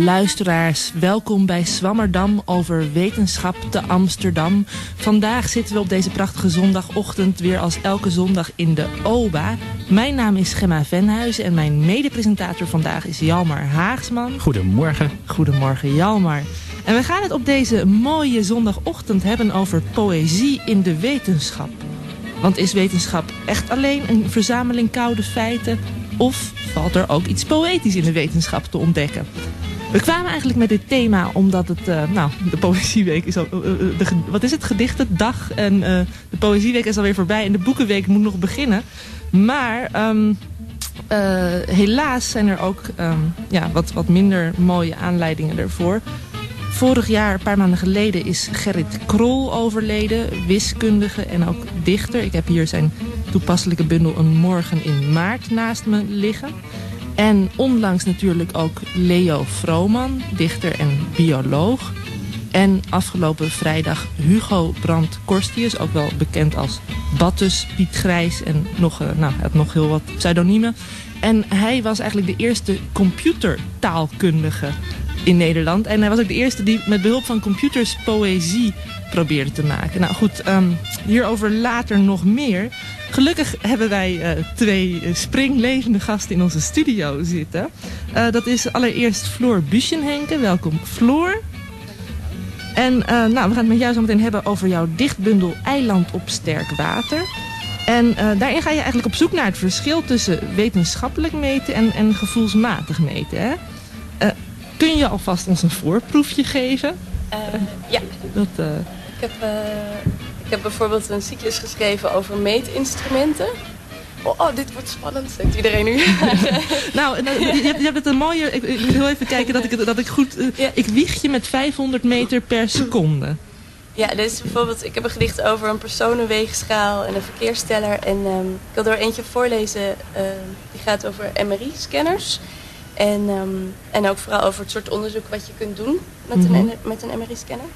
luisteraars, welkom bij Zwammerdam over wetenschap te Amsterdam. Vandaag zitten we op deze prachtige zondagochtend weer als elke zondag in de OBA. Mijn naam is Gemma Venhuizen en mijn medepresentator vandaag is Hjalmar Haagsman. Goedemorgen. Goedemorgen Hjalmar. En we gaan het op deze mooie zondagochtend hebben over poëzie in de wetenschap. Want is wetenschap echt alleen een verzameling koude feiten? Of valt er ook iets poëtisch in de wetenschap te ontdekken? We kwamen eigenlijk met dit thema omdat het, de Poëzieweek is al, Gedichtendag. En de Poëzieweek is alweer voorbij en de Boekenweek moet nog beginnen. Maar helaas zijn er ook wat minder mooie aanleidingen ervoor. Vorig jaar, een paar maanden geleden, is Gerrit Krol overleden. Wiskundige en ook dichter. Ik heb hier zijn toepasselijke bundel Een Morgen in Maart naast me liggen. En onlangs natuurlijk ook Leo Vrooman, dichter en bioloog. En afgelopen vrijdag Hugo Brandt Korstius, ook wel bekend als Battus, Piet Grijs en hij had nog heel wat pseudoniemen. En hij was eigenlijk de eerste computertaalkundige in Nederland. En hij was ook de eerste die met behulp van computers poëzie probeerde te maken. Nou goed, hierover later nog meer. Gelukkig hebben wij twee springlevende gasten in onze studio zitten. Dat is allereerst Floor Buschenhenke. Welkom Floor. En we gaan het met jou zo meteen hebben over jouw dichtbundel Eiland op sterk water. En daarin ga je eigenlijk op zoek naar het verschil tussen wetenschappelijk meten en gevoelsmatig meten. Hè? Kun je alvast ons een voorproefje geven? Ja. Ik heb bijvoorbeeld een cyclus geschreven over meetinstrumenten. Oh, dit wordt spannend, zegt iedereen nu. Je hebt het een mooie... Ik wil even kijken dat ik goed... Ik wieg je met 500 meter per seconde. Ja, dus bijvoorbeeld... Ik heb een gedicht over een personenweegschaal en een verkeersteller. En ik wil er eentje voorlezen. Die gaat over MRI-scanners. En ook vooral over het soort onderzoek wat je kunt doen met een MRI-scanner.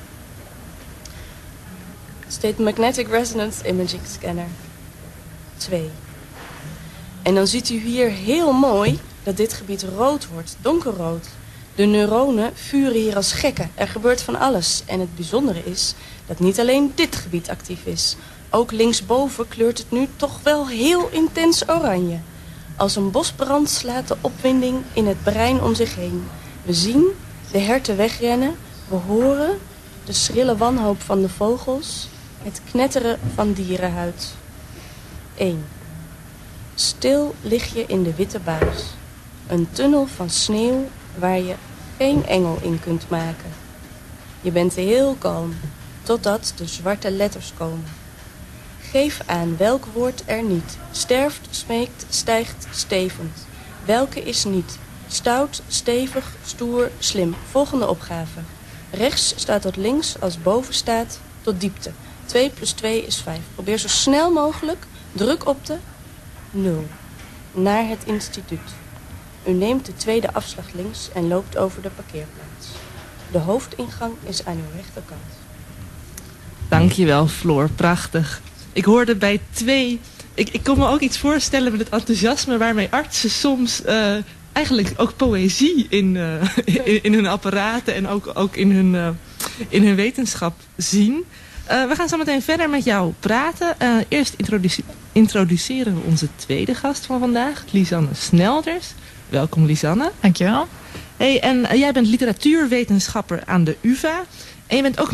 State Magnetic Resonance Imaging Scanner 2. En dan ziet u hier heel mooi dat dit gebied rood wordt, donkerrood. De neuronen vuren hier als gekken. Er gebeurt van alles. En het bijzondere is dat niet alleen dit gebied actief is. Ook linksboven kleurt het nu toch wel heel intens oranje. Als een bosbrand slaat de opwinding in het brein om zich heen. We zien de herten wegrennen. We horen de schrille wanhoop van de vogels. Het knetteren van dierenhuid. 1. Stil lig je in de witte buis. Een tunnel van sneeuw waar je geen engel in kunt maken. Je bent heel kalm, totdat de zwarte letters komen. Geef aan welk woord er niet. Sterft, smeekt, stijgt, stevend. Welke is niet? Stout, stevig, stoer, slim. Volgende opgave. Rechts staat tot links als boven staat tot diepte. 2 + 2 is 5. Probeer zo snel mogelijk, druk op de 0. Naar het instituut. U neemt de tweede afslag links en loopt over de parkeerplaats. De hoofdingang is aan uw rechterkant. Dankjewel Floor, prachtig. Ik hoorde bij 2... Ik kon me ook iets voorstellen met het enthousiasme waarmee artsen soms eigenlijk ook poëzie in hun apparaten en ook in hun wetenschap zien. We gaan zo meteen verder met jou praten. Eerst introduceren we onze tweede gast van vandaag, Lisanne Snelders. Welkom Lisanne. Dankjewel. Hey, en jij bent literatuurwetenschapper aan de UvA. En je bent ook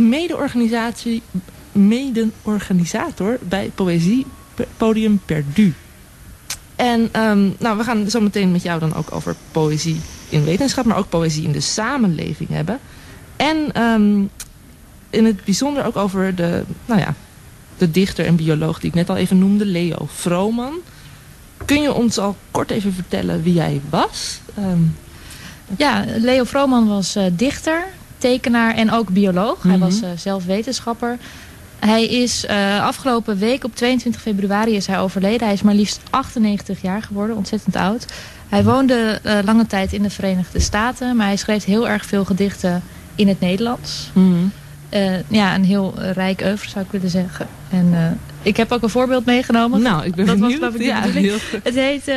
mede-organisator bij Poëziepodium Perdu. En we gaan zo meteen met jou dan ook over poëzie in wetenschap, maar ook poëzie in de samenleving hebben. En in het bijzonder ook over de dichter en bioloog die ik net al even noemde, Leo Vrooman. Kun je ons al kort even vertellen wie jij was? Leo Vrooman was dichter, tekenaar en ook bioloog. Hij was zelf wetenschapper. Hij is afgelopen week op 22 februari is hij overleden. Hij is maar liefst 98 jaar geworden, ontzettend oud. Hij woonde lange tijd in de Verenigde Staten, maar hij schreef heel erg veel gedichten in het Nederlands. Een heel rijk oeuvre zou ik willen zeggen. En ik heb ook een voorbeeld meegenomen. Nou, ik ben benieuwd. Dat was geloof ik de bedoeling. Het heet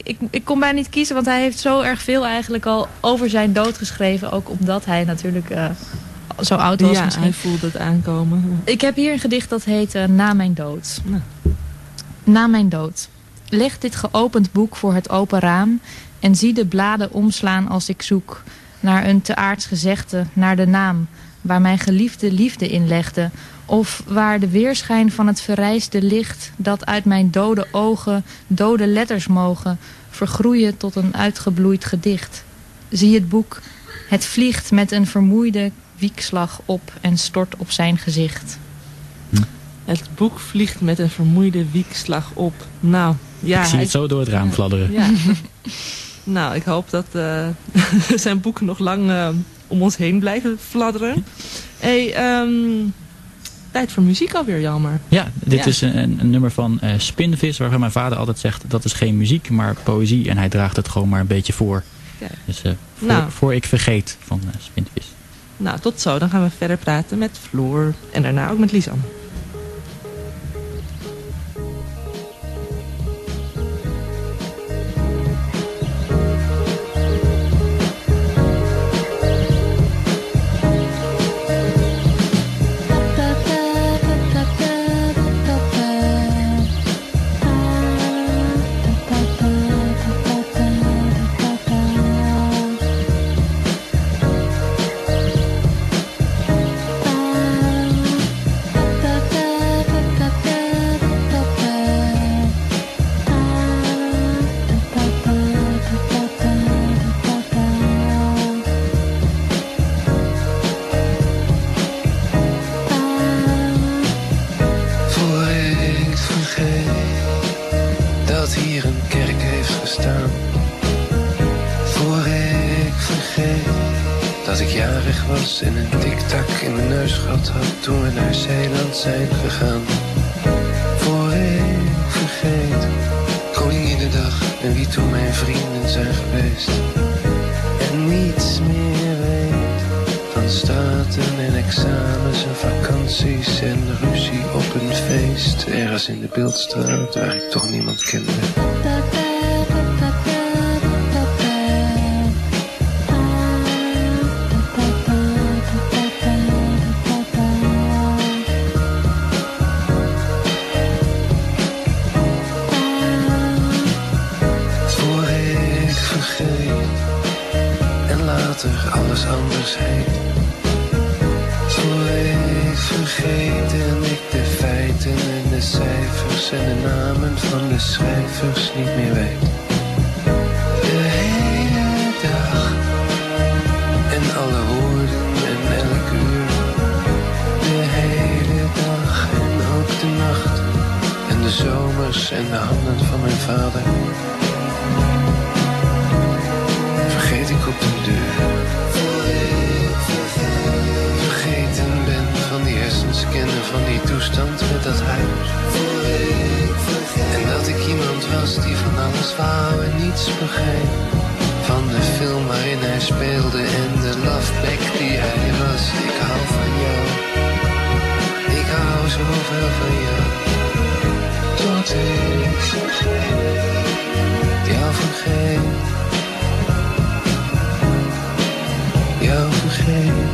ik kon bijna niet kiezen, want hij heeft zo erg veel eigenlijk al over zijn dood geschreven. Ook omdat hij natuurlijk zo oud was. Ja, misschien. hij voelde het aankomen. Ik heb hier een gedicht dat heet Na mijn dood. Nou. Na mijn dood. Leg dit geopend boek voor het open raam en zie de bladen omslaan als ik zoek naar een te aards gezegde, naar de naam waar mijn geliefde liefde in legde, of waar de weerschijn van het verrijsde licht dat uit mijn dode ogen dode letters mogen vergroeien tot een uitgebloeid gedicht. Zie het boek, het vliegt met een vermoeide wiekslag op en stort op zijn gezicht. Het boek vliegt met een vermoeide wiekslag op. Nou, ja. Ik zie het zo door het raam fladderen. Ja. Nou, ik hoop dat zijn boeken nog lang om ons heen blijven fladderen. Hey, tijd voor muziek alweer, jammer. Ja, dit is een nummer van Spinvis, waarvan mijn vader altijd zegt, dat is geen muziek, maar poëzie. En hij draagt het gewoon maar een beetje voor. Kijk. Dus voor ik vergeet van Spinvis. Nou, tot zo. Dan gaan we verder praten met Floor en daarna ook met Lisanne. En een tiktak in mijn neus gehad had toen we naar Zeeland zijn gegaan. Voor ik vergeet Koninginnedag en wie toen mijn vrienden zijn geweest. En niets meer weet van straten en examens en vakanties en ruzie op een feest. Ergens in de Beeldstraat waar ik toch niemand kende. Alles anders heet. Voor ik vergeet en ik de feiten en de cijfers en de namen van de schrijvers niet meer weet. De hele dag en alle woorden en elk uur. De hele dag en ook de nacht en de zomers en de handen van mijn vader. Vergeet ik op de deur. Vergeten ben van die hersenscannen, van die toestand met dat huis. En dat ik iemand was die van alles wou en niets begreep. Van de film waarin hij speelde en de loveback die hij was. Ik hou van jou. Ik hou zoveel van jou. Tot ik jou vergeet. Jou vergeet.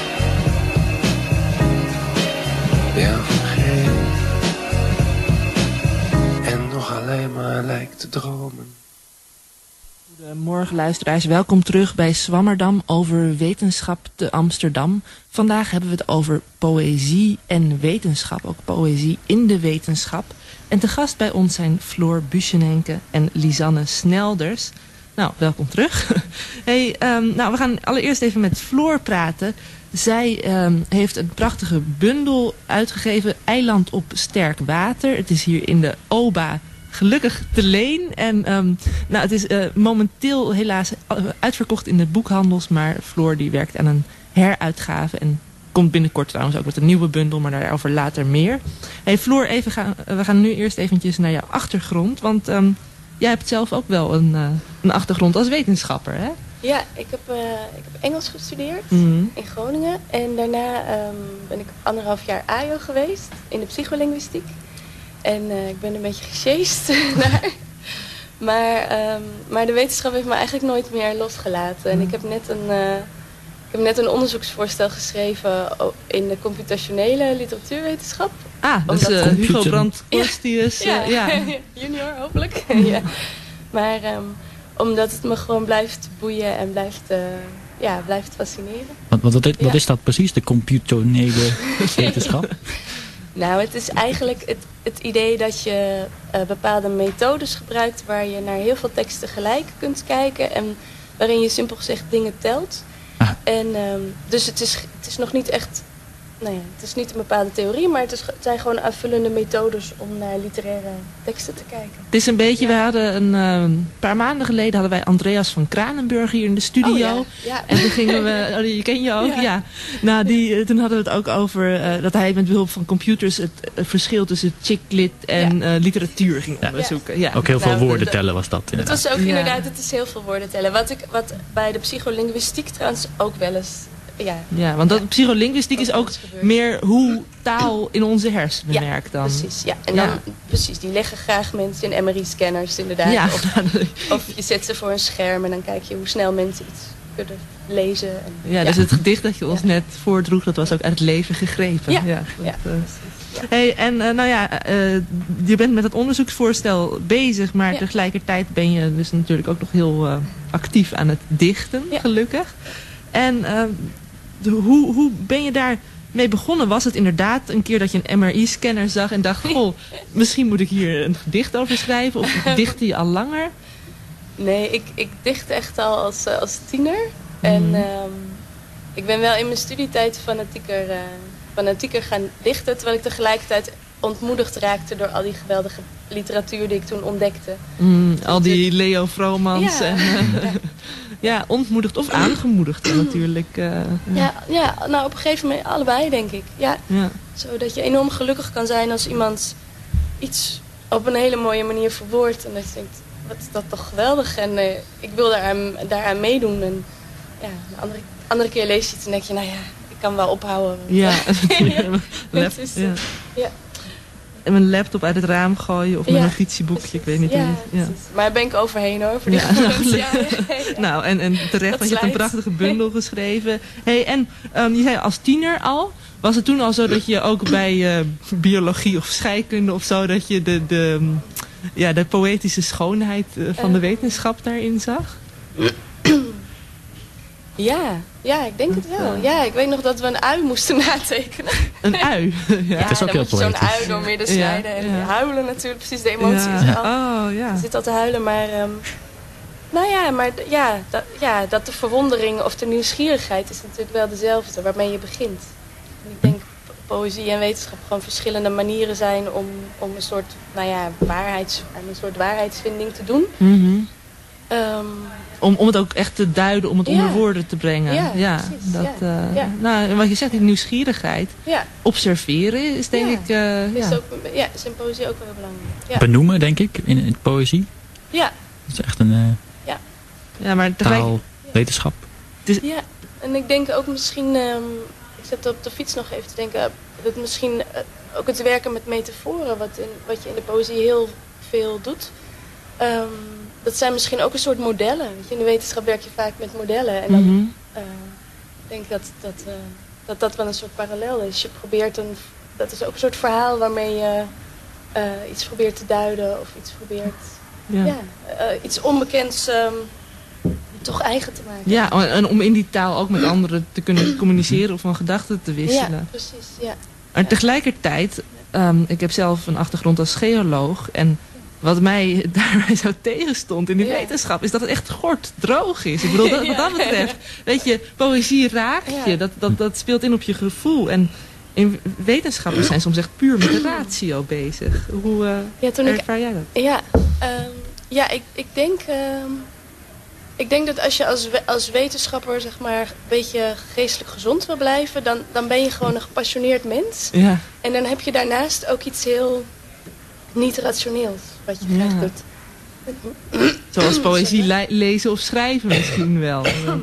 Jou vergeet. En nog alleen maar lijkt te dromen. Goedemorgen luisteraars, welkom terug bij Zwammerdam over wetenschap te Amsterdam. Vandaag hebben we het over poëzie en wetenschap, ook poëzie in de wetenschap. En te gast bij ons zijn Floor Buschenenke en Lisanne Snelders. Nou, welkom terug. Hey, we gaan allereerst even met Floor praten. Zij heeft een prachtige bundel uitgegeven, Eiland op sterk water. Het is hier in de OBA gelukkig te leen. En het is momenteel helaas uitverkocht in de boekhandels. Maar Floor die werkt aan een heruitgave en komt binnenkort trouwens ook met een nieuwe bundel, maar daarover later meer. Hey Floor, we gaan nu eerst eventjes naar jouw achtergrond. Want jij hebt zelf ook wel een achtergrond als wetenschapper, hè? Ja, ik heb Engels gestudeerd in Groningen. En daarna ben ik 1,5 jaar AJO geweest in de psycholinguïstiek. En ik ben een beetje gesjeest naar. Maar de wetenschap heeft me eigenlijk nooit meer losgelaten. En ik heb net een onderzoeksvoorstel geschreven in de computationele literatuurwetenschap. Dat is Hugo Brandt-Korstius. Junior hopelijk. Ja. Maar omdat het me gewoon blijft boeien en blijft fascineren. Wat is dat precies, de computationele wetenschap? Nou, het is eigenlijk het idee dat je bepaalde methodes gebruikt waar je naar heel veel teksten tegelijk kunt kijken en waarin je simpel gezegd dingen telt. En dus het is nog niet echt, het is niet een bepaalde theorie, maar het zijn gewoon aanvullende methodes om naar literaire teksten te kijken. Het is een beetje, we hadden een paar maanden geleden hadden wij Andreas van Kranenburg hier in de studio. En toen gingen we, je ken je ook? Ja. Nou, toen hadden we het ook over dat hij met behulp van computers het verschil tussen chick-lit en literatuur ging onderzoeken. Ja. Ook heel veel woorden tellen was dat. Het was ook inderdaad, het is heel veel woorden tellen. Wat bij de psycholinguïstiek trouwens ook wel eens... Ja, want psycholinguïstiek is ook meer hoe taal in onze hersenen werkt dan. Precies, ja. En dan, precies, die leggen graag mensen in MRI-scanners inderdaad. Ja. Of je zet ze voor een scherm en dan kijk je hoe snel mensen iets kunnen lezen. En, dus het gedicht dat je ons net voordroeg, dat was ook uit het leven gegrepen. Hey, en je bent met het onderzoeksvoorstel bezig, maar tegelijkertijd ben je dus natuurlijk ook nog heel actief aan het dichten, gelukkig. En hoe ben je daar mee begonnen? Was het inderdaad een keer dat je een MRI-scanner zag en dacht, misschien moet ik hier een gedicht over schrijven? Of dichtte je al langer? Nee, ik dicht echt al als tiener. En ik ben wel in mijn studietijd fanatieker gaan dichten, terwijl ik tegelijkertijd ontmoedigd raakte door al die geweldige literatuur die ik toen ontdekte. Al die Leo Vromans. Ontmoedigd of aangemoedigd natuurlijk. Nou op een gegeven moment allebei denk ik. Ja. Zodat je enorm gelukkig kan zijn als iemand iets op een hele mooie manier verwoordt. En dat je denkt, wat is dat toch geweldig. En ik wil daaraan meedoen. En de andere keer lees je iets en denk je, ik kan wel ophouden. En mijn laptop uit het raam gooien of mijn notitieboekje, ik weet niet hoe. Maar daar ben ik overheen hoor. Voor Nou, en terecht, want je hebt een prachtige bundel geschreven. Hey, en je zei als tiener al, was het toen al zo dat je ook bij biologie of scheikunde of zo, dat je de poëtische schoonheid van de wetenschap daarin zag? Ja, ik denk het wel. Ja, ik weet nog dat we een ui moesten natekenen. Een ui? Het is ook heel poëtisch. Zo'n ui door midden snijden en huilen natuurlijk. Precies, de emotie is al. Je zit al te huilen, maar... dat de verwondering of de nieuwsgierigheid is natuurlijk wel dezelfde waarmee je begint. En ik denk poëzie en wetenschap gewoon verschillende manieren zijn om een soort, een soort waarheidsvinding te doen. Om het ook echt te duiden, om het onder woorden te brengen. Precies. Nou, wat je zegt, die nieuwsgierigheid. Observeren is denk ik... is in poëzie ook wel belangrijk. Ja. Benoemen, denk ik, in poëzie. Ja. Dat is echt een maar taalwetenschap. Ja, en ik denk ook misschien... ik zat op de fiets nog even te denken... dat misschien ook het werken met metaforen... wat je in de poëzie heel veel doet... dat zijn misschien ook een soort modellen. Weet je, in de wetenschap werk je vaak met modellen. En dan denk ik dat wel een soort parallel is. Je probeert dat is ook een soort verhaal waarmee je iets probeert te duiden. Of iets probeert iets onbekends toch eigen te maken. Ja, en om in die taal ook met anderen te kunnen communiceren of van gedachten te wisselen. Ja, precies. Ja. Maar tegelijkertijd, ik heb zelf een achtergrond als geoloog. En wat mij daarbij zo tegenstond in die wetenschap... is dat het echt droog is. Ik bedoel, wat dat betreft... Weet je, poëzie raakt je. Dat speelt in op je gevoel. En in wetenschappers zijn soms echt puur met de ratio bezig. Hoe ervaar jij dat? Ik denk dat als je als wetenschapper zeg maar een beetje geestelijk gezond wil blijven... dan ben je gewoon een gepassioneerd mens. Ja. En dan heb je daarnaast ook iets heel niet rationeels wat je graag doet. Zoals poëzie lezen of schrijven misschien wel.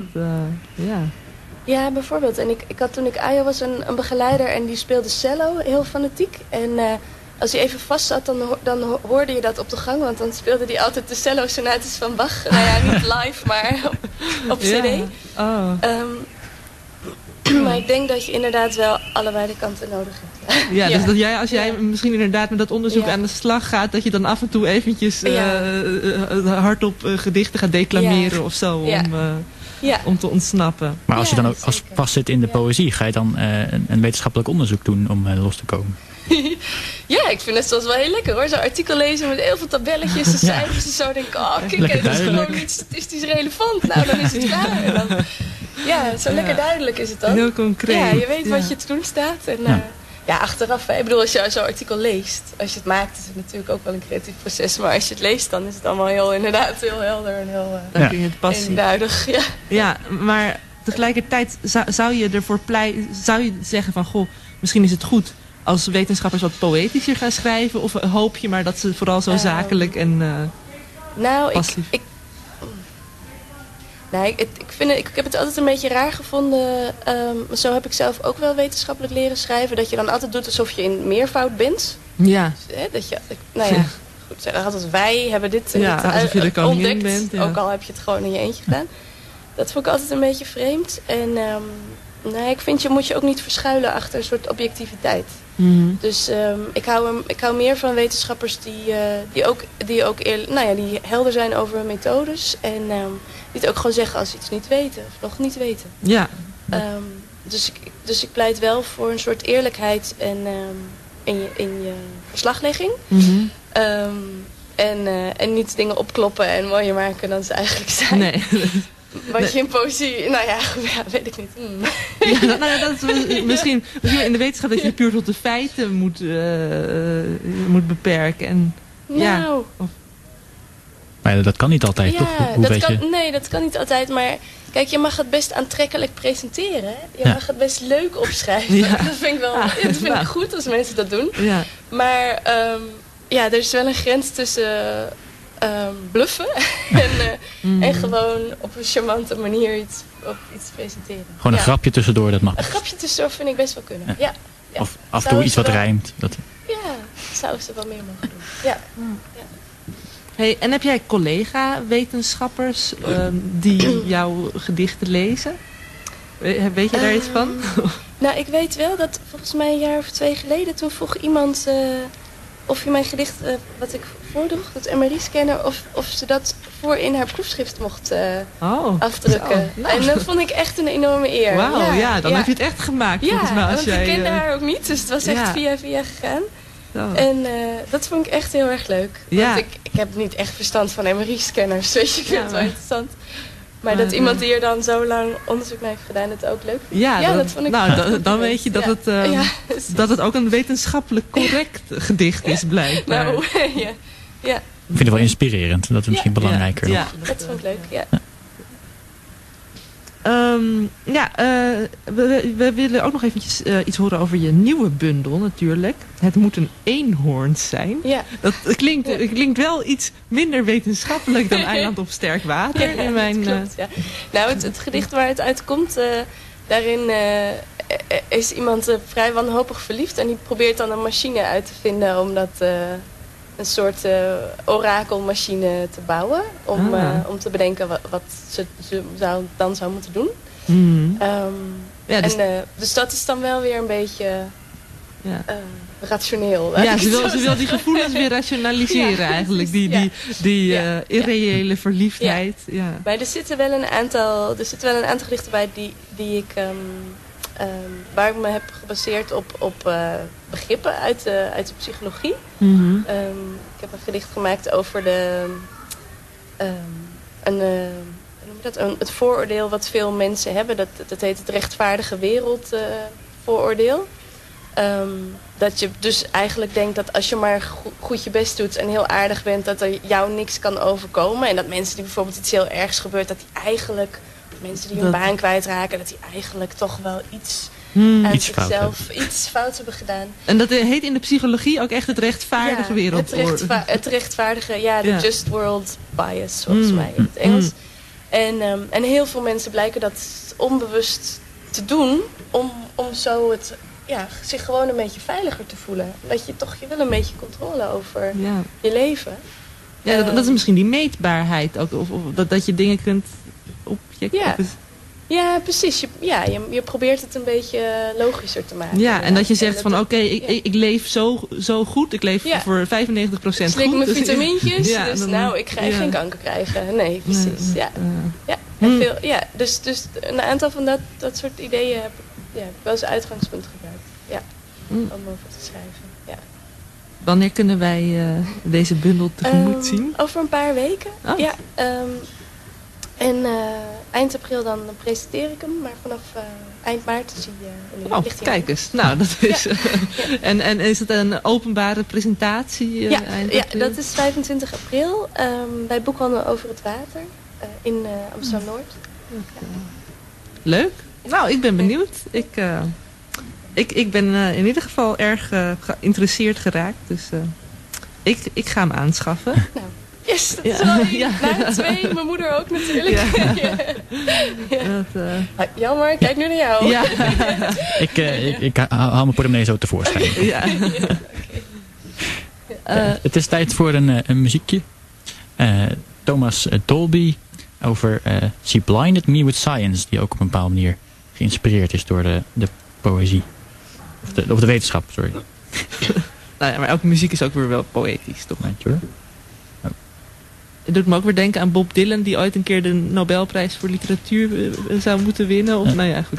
Ja, bijvoorbeeld. En ik had toen ik AJO was een begeleider en die speelde cello heel fanatiek. En als hij even vast zat, dan hoorde je dat op de gang. Want dan speelde hij altijd de cello-sonates van Bach. Nou ja, niet live, maar op cd. Ja. Oh. Maar ik denk dat je inderdaad wel allebei de kanten nodig hebt. Ja, dus dat als jij misschien inderdaad met dat onderzoek aan de slag gaat, dat je dan af en toe eventjes hardop gedichten gaat declameren of zo. Om te ontsnappen. Maar als je dan ook vastzit in de poëzie, ga je dan een wetenschappelijk onderzoek doen om los te komen? Ja, ik vind het soms wel heel lekker hoor. Zo'n artikel lezen met heel veel tabelletjes en cijfers en zo. Denk ik, kijk, dat is gewoon niet statistisch relevant. Nou, dan is het klaar. En dan, zo lekker duidelijk is het dan. Heel concreet. Ja, je weet wat je te doen staat. En achteraf, ik bedoel, als je zo'n artikel leest, als je het maakt, is het natuurlijk ook wel een creatief proces. Maar als je het leest, dan is het allemaal inderdaad heel helder en heel eenduidig. Ja, maar tegelijkertijd zou je zeggen van, goh, misschien is het goed als wetenschappers wat poëtischer gaan schrijven? Of hoop je maar dat ze vooral zo zakelijk en passief? Ik heb het altijd een beetje raar gevonden. Zo heb ik zelf ook wel wetenschappelijk leren schrijven. Dat je dan altijd doet alsof je in meervoud bent. Ja. Dus, goed, altijd wij hebben dit alsof je de koningin ontdekt. Bent. Ja. Ook al heb je het gewoon in je eentje gedaan. Dat vond ik altijd een beetje vreemd. En ik vind je moet je ook niet verschuilen achter een soort objectiviteit. Mm-hmm. Dus ik hou meer van wetenschappers die helder zijn over hun methodes. En die het ook gewoon zeggen als ze iets niet weten of nog niet weten. Ja. Dus ik pleit wel voor een soort eerlijkheid in je verslaglegging. Mm-hmm. En niet dingen opkloppen en mooier maken dan ze eigenlijk zijn. Nee. Wat je in poëzie, weet ik niet. Dat is misschien in de wetenschap dat je puur tot de feiten moet beperken. En, Maar dat kan niet altijd, toch? Nee, dat kan niet altijd. Maar kijk, je mag het best aantrekkelijk presenteren. Je mag het best leuk opschrijven. Ja. Dat vind ik wel ik goed als mensen dat doen. Ja. Maar er is wel een grens tussen bluffen en gewoon op een charmante manier iets presenteren. Gewoon een grapje tussendoor, dat mag. Een grapje tussendoor vind ik best wel kunnen. Ja. Of af en toe iets wat rijmt. Ja, zou ze wel meer mogen doen. Ja. Hey, en heb jij collega-wetenschappers die jouw gedichten lezen? Weet je daar iets van? Nou, ik weet wel dat volgens mij een jaar of 2 geleden, toen vroeg iemand of je mijn gedicht, wat ik voordroeg, dat MRI-scanner, of ze dat voor in haar proefschrift mocht afdrukken. Zo, en dat vond ik echt een enorme eer. Wauw, dan heb je het echt verstand volgens mij. Want ik kende haar ook niet, dus het was echt via gegaan. Oh. En dat vond ik echt heel erg leuk. Want ik heb niet echt verstand van MRI-scanners, dus je vindt het wel interessant. Maar dat iemand die er dan zo lang onderzoek naar heeft gedaan, het ook leuk vindt. Dat vond ik dan weet je dat het ook een wetenschappelijk correct gedicht is, blijkbaar. Ik vind het wel inspirerend. Dat is misschien belangrijker. Ja, dat vond ik leuk, ja. We willen ook nog eventjes iets horen over je nieuwe bundel natuurlijk. Het moet een eenhoorn zijn. Ja. Dat klinkt wel iets minder wetenschappelijk dan Eiland op sterk water. Dat klopt, ja. Nou, het gedicht waar het uit komt, daarin is iemand vrij wanhopig verliefd. En die probeert dan een machine uit te vinden om dat een soort orakelmachine te bouwen. Om te bedenken wat ze dan zou moeten doen. Mm. Dus dat is dan wel weer een beetje rationeel. Ja, ze wil die gevoelens weer rationaliseren eigenlijk. Die irreële verliefdheid. Ja. Maar er zitten wel een aantal gedichten bij die ik waar ik me heb gebaseerd op begrippen uit de psychologie. Mm-hmm. Ik heb een gedicht gemaakt over het vooroordeel wat veel mensen hebben. Dat heet het rechtvaardige wereld vooroordeel. Dat je dus eigenlijk denkt dat als je maar goed je best doet en heel aardig bent, dat er jou niks kan overkomen. En dat mensen die bijvoorbeeld iets heel ergs gebeurt, dat die eigenlijk, mensen die hun baan kwijtraken, dat die eigenlijk toch wel iets aan zichzelf iets fout hebben gedaan. En dat heet in de psychologie ook echt het rechtvaardige wereld. Het rechtvaardige, de just world bias, volgens mij in het Engels. En heel veel mensen blijken dat onbewust te doen om zo zich gewoon een beetje veiliger te voelen. Dat je wil een beetje controle over je leven. Ja, dat is misschien die meetbaarheid ook. Of dat je dingen kunt objectief. Ja, precies. Je probeert het een beetje logischer te maken. Ja, en dat je zegt van oké, ik leef zo goed. Ik leef voor 95% goed. Slik mijn dus vitamintjes, ik ga geen kanker krijgen. Nee, precies. Dus een aantal van dat soort ideeën heb ik wel als uitgangspunt gebruikt. Ja, om over te schrijven. Ja. Wanneer kunnen wij deze bundel tegemoet zien? Over een paar weken. Oh. Ja, en eind april dan presenteer ik hem, maar vanaf eind maart zie je in de lichting. Kijk eens. Nou, dat is... En is het een openbare presentatie eind april? Ja, dat is 25 april bij Boekhandel Over het Water in Amsterdam-Noord. Okay. Leuk. Nou, ik ben benieuwd. Ik ben in ieder geval erg geïnteresseerd geraakt, dus ik ga hem aanschaffen. Nou. Yes, dat is wel 2. Mijn moeder ook natuurlijk. Jammer, kijk nu naar jou. Ja. Ik haal mijn portemonnee zo tevoorschijn. Ja. Het is tijd voor een muziekje. Thomas Dolby over She Blinded Me With Science. Die ook op een bepaalde manier geïnspireerd is door de poëzie. Of de wetenschap, sorry. Nou ja, maar elke muziek is ook weer wel poëtisch, toch? Weet je hoor. Het doet me ook weer denken aan Bob Dylan, die ooit een keer de Nobelprijs voor literatuur zou moeten winnen. Of, nou ja, goed.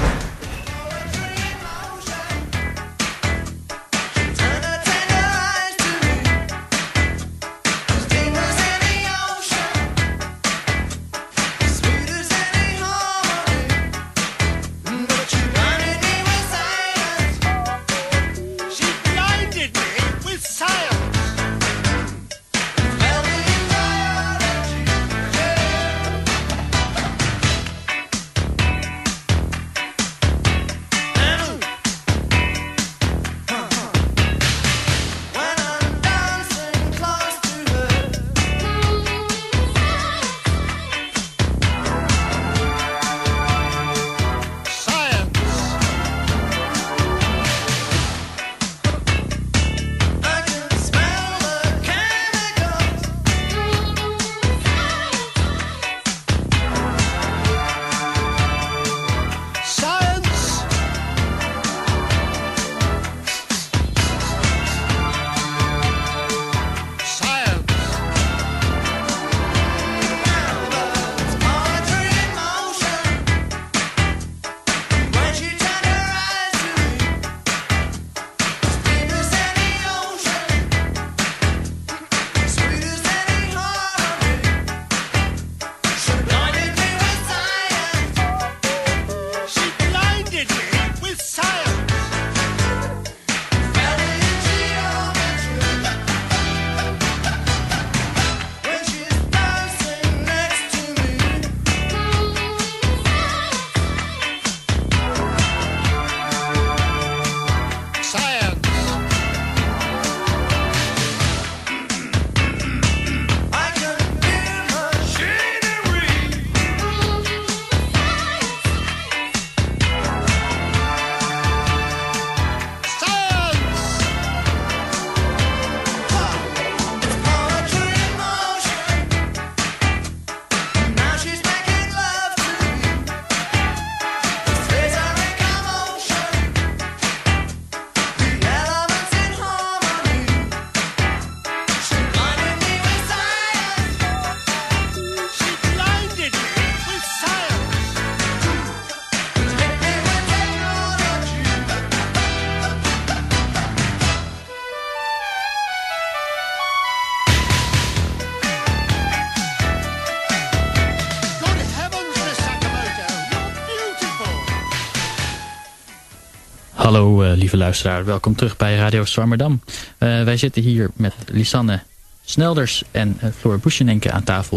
Hallo lieve luisteraar, welkom terug bij Radio Zwammerdam. Wij zitten hier met Lisanne Snelders en Floor Buschenenke aan tafel.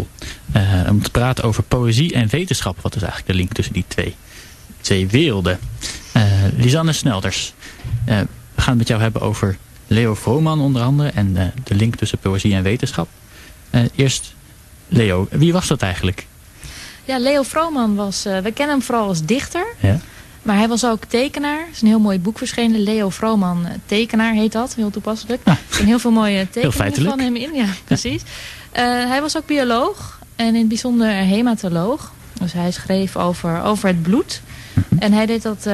Om te praten over poëzie en wetenschap. Wat is eigenlijk de link tussen die twee werelden? Lisanne Snelders, we gaan het met jou hebben over Leo Vroman onder andere. En de link tussen poëzie en wetenschap. Eerst Leo, wie was dat eigenlijk? Ja, Leo Vroman was, we kennen hem vooral als dichter. Ja. Maar hij was ook tekenaar. Er is een heel mooi boek verschenen. Leo Vrooman, tekenaar heet dat. Heel toepasselijk. Er zijn heel veel mooie tekeningen van hem in. Ja, precies. Hij was ook bioloog. En in het bijzonder hematoloog. Dus hij schreef over het bloed. En hij deed dat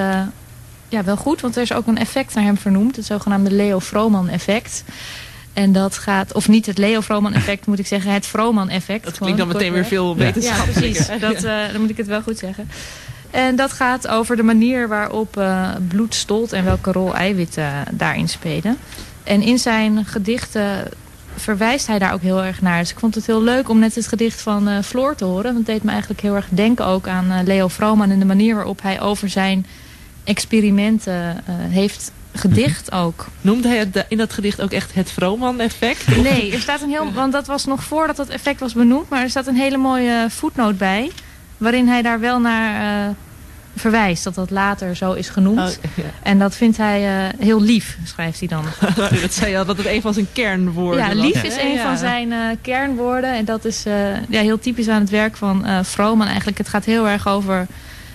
wel goed. Want er is ook een effect naar hem vernoemd. Het zogenaamde Leo Vrooman effect. En dat gaat, of niet het Leo Vrooman effect moet ik zeggen. Het Vrooman effect. Dat klinkt dan meteen weer veel wetenschappelijker. Ja, precies. Dan moet ik het wel goed zeggen. En dat gaat over de manier waarop bloed stolt en welke rol eiwitten daarin spelen. En in zijn gedichten verwijst hij daar ook heel erg naar. Dus ik vond het heel leuk om net het gedicht van Floor te horen. Want het deed me eigenlijk heel erg denken ook aan Leo Vrooman en de manier waarop hij over zijn experimenten heeft gedicht ook. Noemde hij in dat gedicht ook echt het Vrooman-effect? Nee, er staat want dat was nog voordat dat effect was benoemd. Maar er staat een hele mooie voetnoot bij. Waarin hij daar wel naar verwijst. Dat later zo is genoemd. Oh, ja. En dat vindt hij heel lief, schrijft hij dan. Dat zei je al, dat het een van zijn kernwoorden was. Ja, lief is een van zijn kernwoorden. En dat is heel typisch aan het werk van Vrooman. Eigenlijk, het gaat heel erg over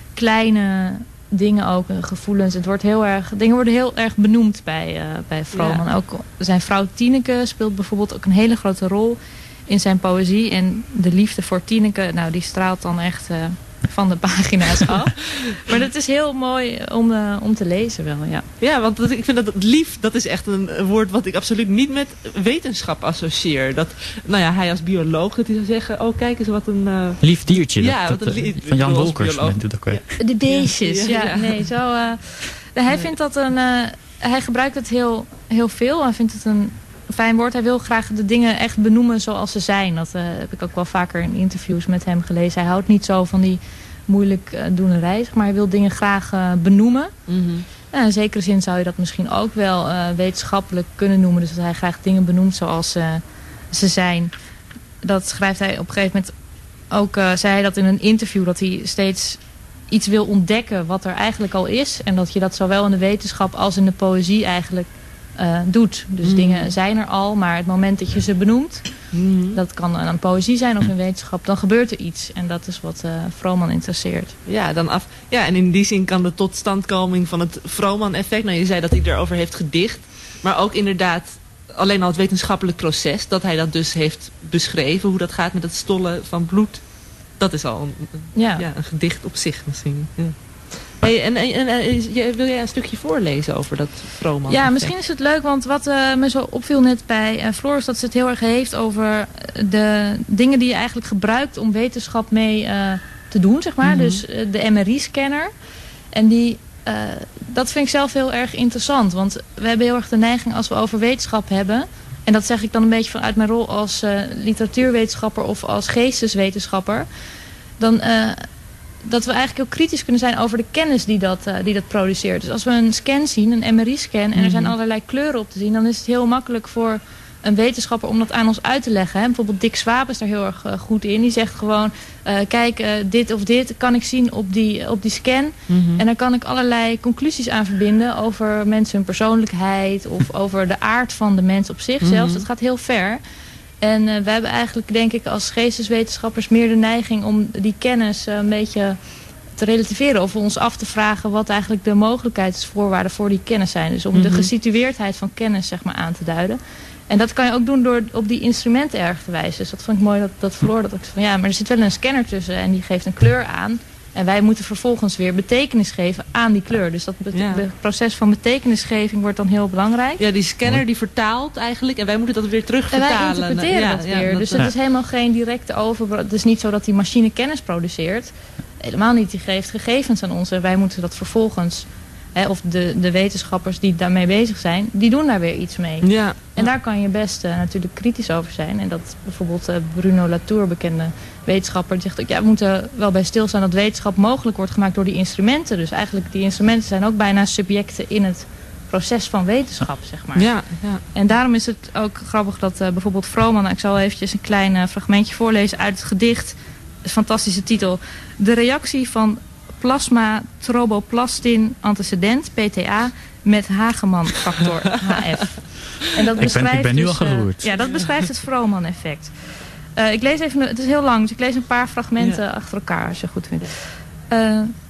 kleine dingen ook, gevoelens. Dingen worden heel erg benoemd bij Vrooman. Ja. Ook zijn vrouw Tineke speelt bijvoorbeeld ook een hele grote rol in zijn poëzie. En de liefde voor Tineke, nou, die straalt dan echt van de pagina's af. Maar dat is heel mooi om te lezen wel, ja. Ja, want ik vind dat lief, dat is echt een woord wat ik absoluut niet met wetenschap associeer. Dat, nou ja, hij als bioloog, dat hij zou zeggen, oh kijk eens wat een... lief diertje. Ja, van Jan Wolkers. De beestjes, ja. Nee, zo... hij vindt dat hij gebruikt het heel, heel veel. Hij vindt het een fijn woord. Hij wil graag de dingen echt benoemen zoals ze zijn. Dat heb ik ook wel vaker in interviews met hem gelezen. Hij houdt niet zo van die moeilijk doenerij, maar hij wil dingen graag benoemen. Mm-hmm. In zekere zin zou je dat misschien ook wel wetenschappelijk kunnen noemen. Dus dat hij graag dingen benoemt zoals ze zijn. Dat schrijft hij op een gegeven moment ook, zei hij dat in een interview, dat hij steeds iets wil ontdekken wat er eigenlijk al is. En dat je dat zowel in de wetenschap als in de poëzie eigenlijk doet. Dus dingen zijn er al, maar het moment dat je ze benoemt, dat kan een poëzie zijn of in wetenschap, dan gebeurt er iets. En dat is wat Vrooman interesseert. Ja, en in die zin kan de totstandkoming van het Vrooman-effect, nou je zei dat hij erover heeft gedicht, maar ook inderdaad alleen al het wetenschappelijk proces, dat hij dat dus heeft beschreven, hoe dat gaat met het stollen van bloed, dat is al een gedicht op zich misschien. Ja. Hey, wil jij een stukje voorlezen over dat Vrooman? Ja, misschien is het leuk, want wat me zo opviel net bij Floor is dat ze het heel erg heeft over de dingen die je eigenlijk gebruikt om wetenschap mee te doen, zeg maar. Mm-hmm. Dus de MRI-scanner. En dat vind ik zelf heel erg interessant, want we hebben heel erg de neiging als we over wetenschap hebben, en dat zeg ik dan een beetje vanuit mijn rol als literatuurwetenschapper of als geesteswetenschapper, dan dat we eigenlijk heel kritisch kunnen zijn over de kennis die dat produceert. Dus als we een scan zien, een MRI-scan, en er zijn allerlei kleuren op te zien, dan is het heel makkelijk voor een wetenschapper om dat aan ons uit te leggen. Hè? Bijvoorbeeld Dick Swaap is daar heel erg goed in. Die zegt gewoon, kijk, dit of dit kan ik zien op die scan. Mm-hmm. En daar kan ik allerlei conclusies aan verbinden over mensen hun persoonlijkheid of over de aard van de mens op zich zelfs. Dat gaat heel ver. En we hebben eigenlijk, denk ik, als geesteswetenschappers meer de neiging om die kennis een beetje te relativeren. Of ons af te vragen wat eigenlijk de mogelijkheidsvoorwaarden voor die kennis zijn. Dus om de gesitueerdheid van kennis, zeg maar, aan te duiden. En dat kan je ook doen door op die instrumenten erg te wijzen. Dus dat vond ik mooi dat Floor dat ik van ja, maar er zit wel een scanner tussen en die geeft een kleur aan. En wij moeten vervolgens weer betekenis geven aan die kleur. Dus dat proces van betekenisgeving wordt dan heel belangrijk. Ja, die scanner die vertaalt eigenlijk en wij moeten dat weer terugvertalen. En wij interpreteren dat weer. Dus het is helemaal geen directe het is niet zo dat die machine kennis produceert. Helemaal niet. Die geeft gegevens aan ons en wij moeten dat vervolgens, of de wetenschappers die daarmee bezig zijn, die doen daar weer iets mee. Ja. En daar kan je best natuurlijk kritisch over zijn. En dat bijvoorbeeld Bruno Latour, bekende wetenschapper, die zegt ook, ja, we moeten wel bij stilstaan dat wetenschap mogelijk wordt gemaakt door die instrumenten. Dus eigenlijk die instrumenten zijn ook bijna subjecten in het proces van wetenschap, zeg maar. Ja, ja. En daarom is het ook grappig dat bijvoorbeeld Vrooman, ik zal eventjes een klein fragmentje voorlezen uit het gedicht, een fantastische titel, de reactie van plasma troboplastin antecedent, PTA, met Hageman-factor, HF. En dat ik ben nu al geroerd. Ja, dat beschrijft het Vrooman-effect. Ik lees even, het is heel lang, dus ik lees een paar fragmenten achter elkaar, als je goed vindt.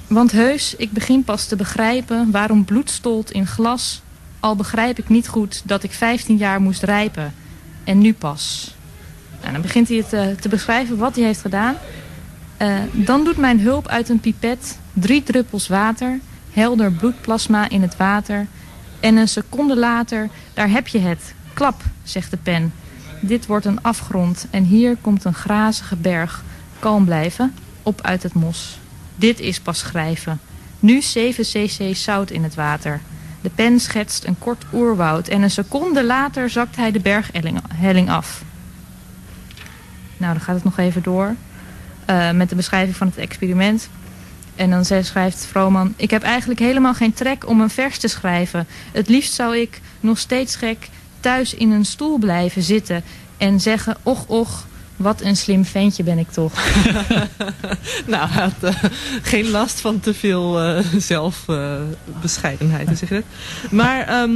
Want heus, ik begin pas te begrijpen waarom bloed stolt in glas. Al begrijp ik niet goed dat ik 15 jaar moest rijpen. En nu pas. Nou, dan begint hij het te beschrijven wat hij heeft gedaan. Dan doet mijn hulp uit een pipet 3 druppels water. Helder bloedplasma in het water. En een seconde later, daar heb je het. Klap, zegt de pen. Dit wordt een afgrond en hier komt een grazige berg. Kalm blijven, op uit het mos. Dit is pas schrijven. Nu 7 cc zout in het water. De pen schetst een kort oerwoud en een seconde later zakt hij de berghelling af. Nou, dan gaat het nog even door met de beschrijving van het experiment. En dan schrijft Vrooman: ik heb eigenlijk helemaal geen trek om een vers te schrijven. Het liefst zou ik, nog steeds gek, thuis in een stoel blijven zitten en zeggen: och, wat een slim ventje ben ik toch. Nou, hij had geen last van te veel zelfbescheidenheid, hoe zeg je dat? Maar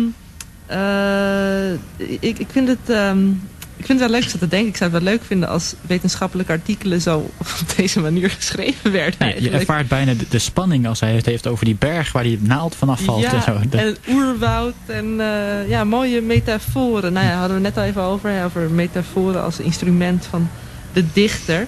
ik vind het... Ik vind het wel leuk te denken. Ik zou het wel leuk vinden als wetenschappelijke artikelen zo op deze manier geschreven werden. Nee, je ervaart bijna de spanning als hij het heeft over die berg waar die naald vanaf valt. Ja, en zo. En oerwoud en mooie metaforen. Nou ja, hadden we net al even over metaforen als instrument van de dichter.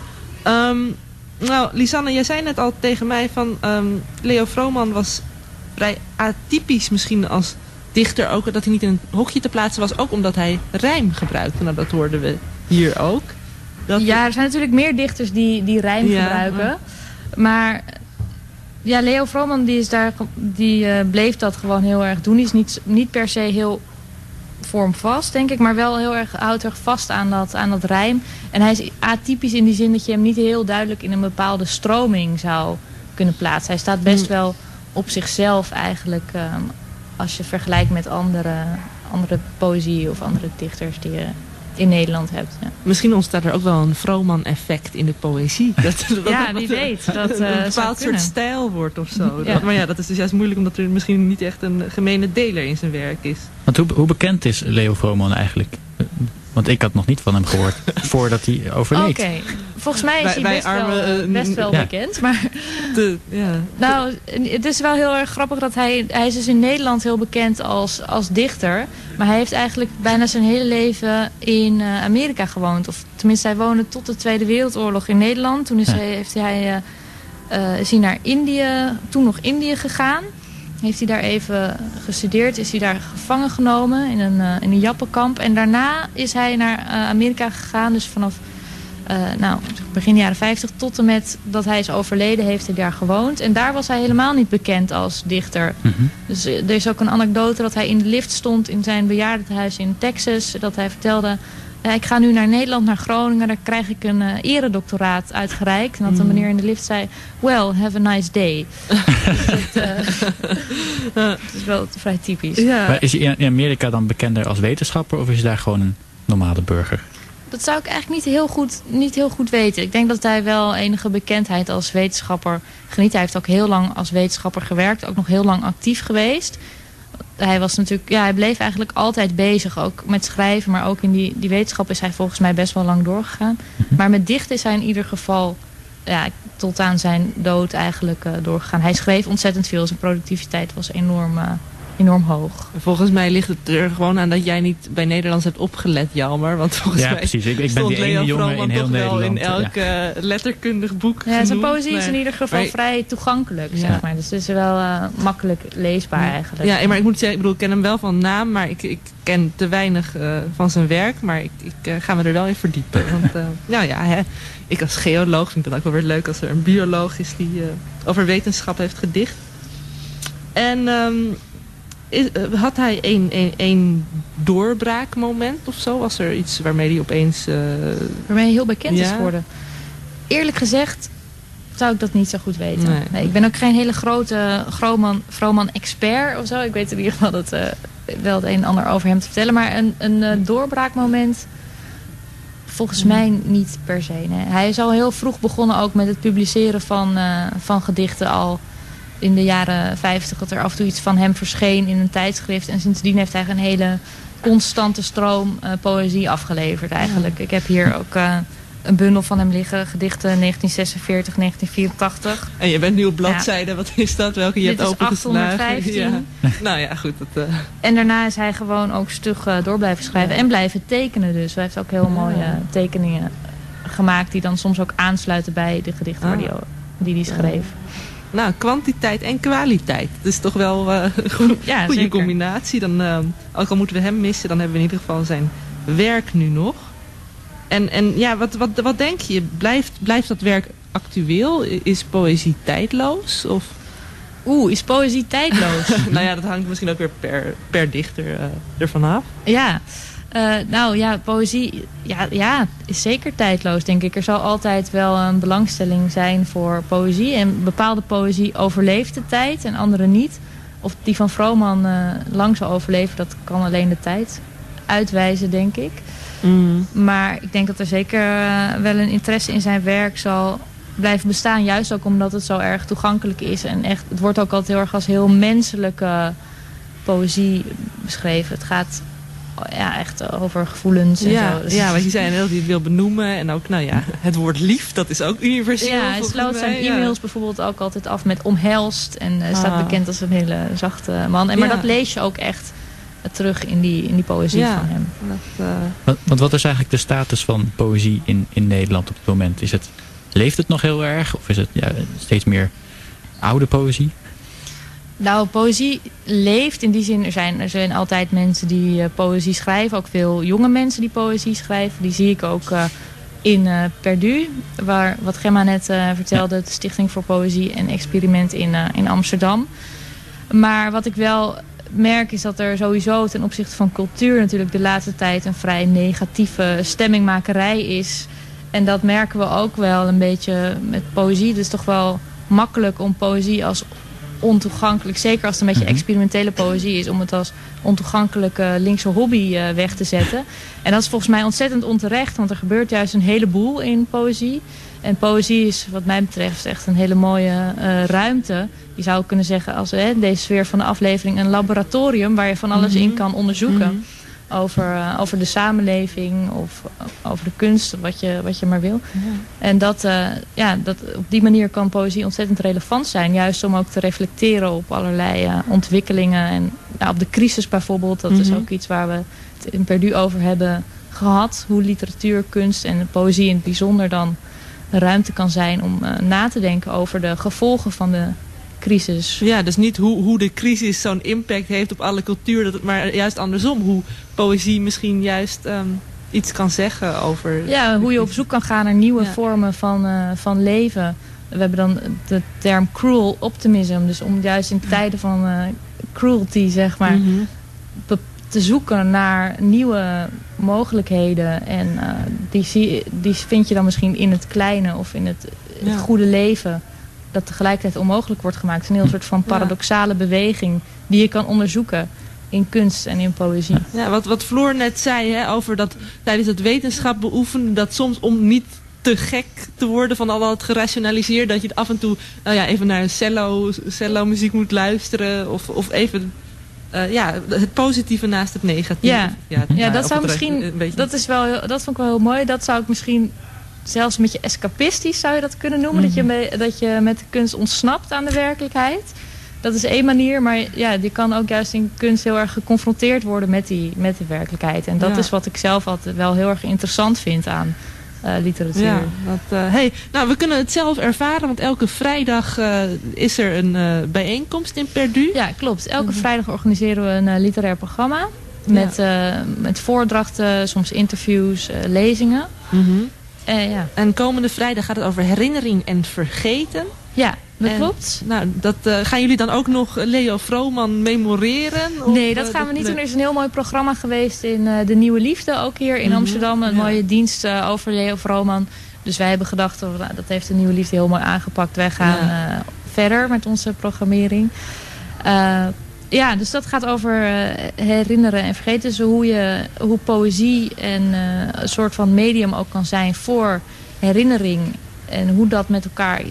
Nou, Lisanne, jij zei net al tegen mij van Leo Vrooman was vrij atypisch misschien als dichter ook, dat hij niet in een hokje te plaatsen was, ook omdat hij rijm gebruikte. Nou, dat hoorden we hier ook. Ja, er zijn natuurlijk meer dichters die rijm gebruiken. Maar ja, Leo Vrooman die bleef dat gewoon heel erg doen. Die is niet per se heel vormvast, denk ik, maar wel houdt erg vast aan dat rijm. En hij is atypisch in die zin dat je hem niet heel duidelijk in een bepaalde stroming zou kunnen plaatsen. Hij staat best wel op zichzelf eigenlijk, als je vergelijkt met andere poëzie of andere dichters die je in Nederland hebt. Ja. Misschien ontstaat er ook wel een Vrooman-effect in de poëzie. Ja, wie weet. Dat een bepaald soort stijl wordt of zo. Ja. Maar ja, dat is dus juist moeilijk omdat er misschien niet echt een gemene deler in zijn werk is. Want hoe bekend is Leo Vrooman eigenlijk? Want ik had nog niet van hem gehoord voordat hij overleed. Oké. Volgens mij is hij best wel bekend. Maar nou, het is wel heel erg grappig dat hij is dus in Nederland heel bekend als dichter. Maar hij heeft eigenlijk bijna zijn hele leven in Amerika gewoond. Of tenminste, hij woonde tot de Tweede Wereldoorlog in Nederland. Toen is hij naar Indië, toen nog Indië gegaan. Heeft hij daar even gestudeerd, is hij daar gevangen genomen in een jappenkamp. En daarna is hij naar Amerika gegaan, dus vanaf begin jaren 50 tot en met dat hij is overleden heeft hij daar gewoond. En daar was hij helemaal niet bekend als dichter. Mm-hmm. Dus er is ook een anekdote dat hij in de lift stond in zijn bejaardentehuis in Texas. Dat hij vertelde: ik ga nu naar Nederland, naar Groningen. Daar krijg ik een eredoctoraat uitgereikt. En dat de meneer in de lift zei: well, have a nice day. Dat is wel vrij typisch. Ja. Maar is hij in Amerika dan bekender als wetenschapper of is hij daar gewoon een normale burger? Dat zou ik eigenlijk niet heel goed weten. Ik denk dat hij wel enige bekendheid als wetenschapper geniet. Hij heeft ook heel lang als wetenschapper gewerkt. Ook nog heel lang actief geweest. Hij was natuurlijk, hij bleef eigenlijk altijd bezig. Ook met schrijven, maar ook in die wetenschap is hij volgens mij best wel lang doorgegaan. Maar met dichten is hij in ieder geval tot aan zijn dood eigenlijk doorgegaan. Hij schreef ontzettend veel. Zijn productiviteit was enorm hoog. Volgens mij ligt het er gewoon aan dat jij niet bij Nederlands hebt opgelet, Jelmer. Want volgens mij precies. Ik ben die ene jongen in heel Nederland. In elk letterkundig boek genoemd. Zijn poëzie is in ieder geval vrij toegankelijk, zeg maar. Dus het is wel makkelijk leesbaar eigenlijk. Ja, maar ik moet zeggen, ik ken hem wel van naam, maar ik ken te weinig van zijn werk. Maar ik ga me er wel in verdiepen. Want ik als geoloog vind het ook wel weer leuk als er een bioloog is die over wetenschap heeft gedicht. En had hij een doorbraakmoment of zo? Was er iets waarmee hij opeens waarmee hij heel bekend is geworden? Eerlijk gezegd zou ik dat niet zo goed weten. Nee, ik ben ook geen hele grote Vrooman-expert of zo. Ik weet in ieder geval wel het een en ander over hem te vertellen. Maar een doorbraakmoment volgens mij niet per se. Nee. Hij is al heel vroeg begonnen ook met het publiceren van gedichten al in de jaren 50, dat er af en toe iets van hem verscheen in een tijdschrift. En sindsdien heeft hij een hele constante stroom poëzie afgeleverd eigenlijk. Ik heb hier ook een bundel van hem liggen. Gedichten 1946, 1984. En je bent nu op bladzijde. Wat is dat? Welke je Dit hebt is opengeslagen? 815. Ja. Nou ja, goed. En daarna is hij gewoon ook stug door blijven schrijven. En blijven tekenen dus. Hij heeft ook heel mooie tekeningen gemaakt. Die dan soms ook aansluiten bij de gedichten die hij schreef. Nou, kwantiteit en kwaliteit. Dat is toch wel een goede combinatie. Dan, ook al moeten we hem missen, dan hebben we in ieder geval zijn werk nu nog. En ja, wat denk je? Blijft dat werk actueel? Is poëzie tijdloos? Of? Is poëzie tijdloos? Nou ja, dat hangt misschien ook weer per dichter ervan af. Ja. Poëzie is zeker tijdloos, denk ik. Er zal altijd wel een belangstelling zijn voor poëzie. En bepaalde poëzie overleeft de tijd en andere niet. Of die van Vrooman lang zal overleven, dat kan alleen de tijd uitwijzen, denk ik. Maar ik denk dat er zeker wel een interesse in zijn werk zal blijven bestaan. Juist ook omdat het zo erg toegankelijk is. En echt, het wordt ook altijd heel erg als heel menselijke poëzie beschreven. Het gaat echt over gevoelens en zo. Dus ja, wat je zei, dat hij het wil benoemen. En ook, het woord lief, dat is ook universeel. Ja, hij sloot zijn e-mails bijvoorbeeld ook altijd af met omhelst. En staat bekend als een hele zachte man. Maar dat lees je ook echt terug in die poëzie van hem. Want wat is eigenlijk de status van poëzie in Nederland op het moment? Leeft het nog heel erg? Of is het steeds meer oude poëzie? Nou, poëzie leeft in die zin. Er zijn altijd mensen die poëzie schrijven. Ook veel jonge mensen die poëzie schrijven. Die zie ik ook in Perdu. Wat Gemma net vertelde. De Stichting voor Poëzie en Experiment in Amsterdam. Maar wat ik wel merk is dat er sowieso ten opzichte van cultuur natuurlijk de laatste tijd een vrij negatieve stemmingmakerij is. En dat merken we ook wel een beetje met poëzie. Het is toch wel makkelijk om poëzie als ontoegankelijk, zeker als het een beetje experimentele poëzie is, om het als ontoegankelijke linkse hobby weg te zetten. En dat is volgens mij ontzettend onterecht, want er gebeurt juist een heleboel in poëzie. En poëzie is wat mij betreft echt een hele mooie ruimte. Je zou kunnen zeggen, als deze sfeer van de aflevering, een laboratorium waar je van alles in kan onderzoeken. Over de samenleving of over de kunst, wat je maar wil. Ja. En op die manier kan poëzie ontzettend relevant zijn. Juist om ook te reflecteren op allerlei ontwikkelingen. En op de crisis bijvoorbeeld. Dat is ook iets waar we het in Perdu over hebben gehad. Hoe literatuur, kunst en poëzie in het bijzonder dan een ruimte kan zijn om na te denken over de gevolgen van de crisis. Ja, dus niet hoe de crisis zo'n impact heeft op alle cultuur, maar juist andersom. Hoe poëzie misschien juist iets kan zeggen over... Ja, hoe je op zoek kan gaan naar nieuwe vormen van leven. We hebben dan de term cruel optimism. Dus om juist in tijden van cruelty, zeg maar, te zoeken naar nieuwe mogelijkheden. En die vind je dan misschien in het kleine of in het goede leven, dat tegelijkertijd onmogelijk wordt gemaakt. Het is een heel soort van paradoxale beweging die je kan onderzoeken in kunst en in poëzie. Ja, wat Floor net zei over dat tijdens het wetenschap beoefenen, dat soms om niet te gek te worden van al het gerationaliseerd, dat je af en toe even naar een cello muziek moet luisteren of even het positieve naast het negatieve. Dat zou misschien, dat vond ik wel heel mooi. Dat zou ik misschien zelfs een beetje escapistisch zou je dat kunnen noemen. Dat je met de kunst ontsnapt aan de werkelijkheid. Dat is één manier, maar die kan ook juist in kunst heel erg geconfronteerd worden met die werkelijkheid. En dat is wat ik zelf altijd wel heel erg interessant vind aan literatuur. Ja, we kunnen het zelf ervaren, want elke vrijdag is er een bijeenkomst in Perdu. Ja, klopt. Elke vrijdag organiseren we een literair programma met voordrachten, soms interviews, lezingen. En komende vrijdag gaat het over herinnering en vergeten. Ja, dat klopt. Nou, gaan jullie dan ook nog Leo Vrooman memoreren? Nee, dat gaan we niet doen. Er is een heel mooi programma geweest in De Nieuwe Liefde, ook hier in Amsterdam. Een mooie dienst over Leo Vrooman. Dus wij hebben gedacht, dat heeft De Nieuwe Liefde heel mooi aangepakt. Wij gaan verder met onze programmering. Dus dat gaat over herinneren en vergeten. Dus hoe poëzie en een soort van medium ook kan zijn voor herinnering. En hoe dat met elkaar,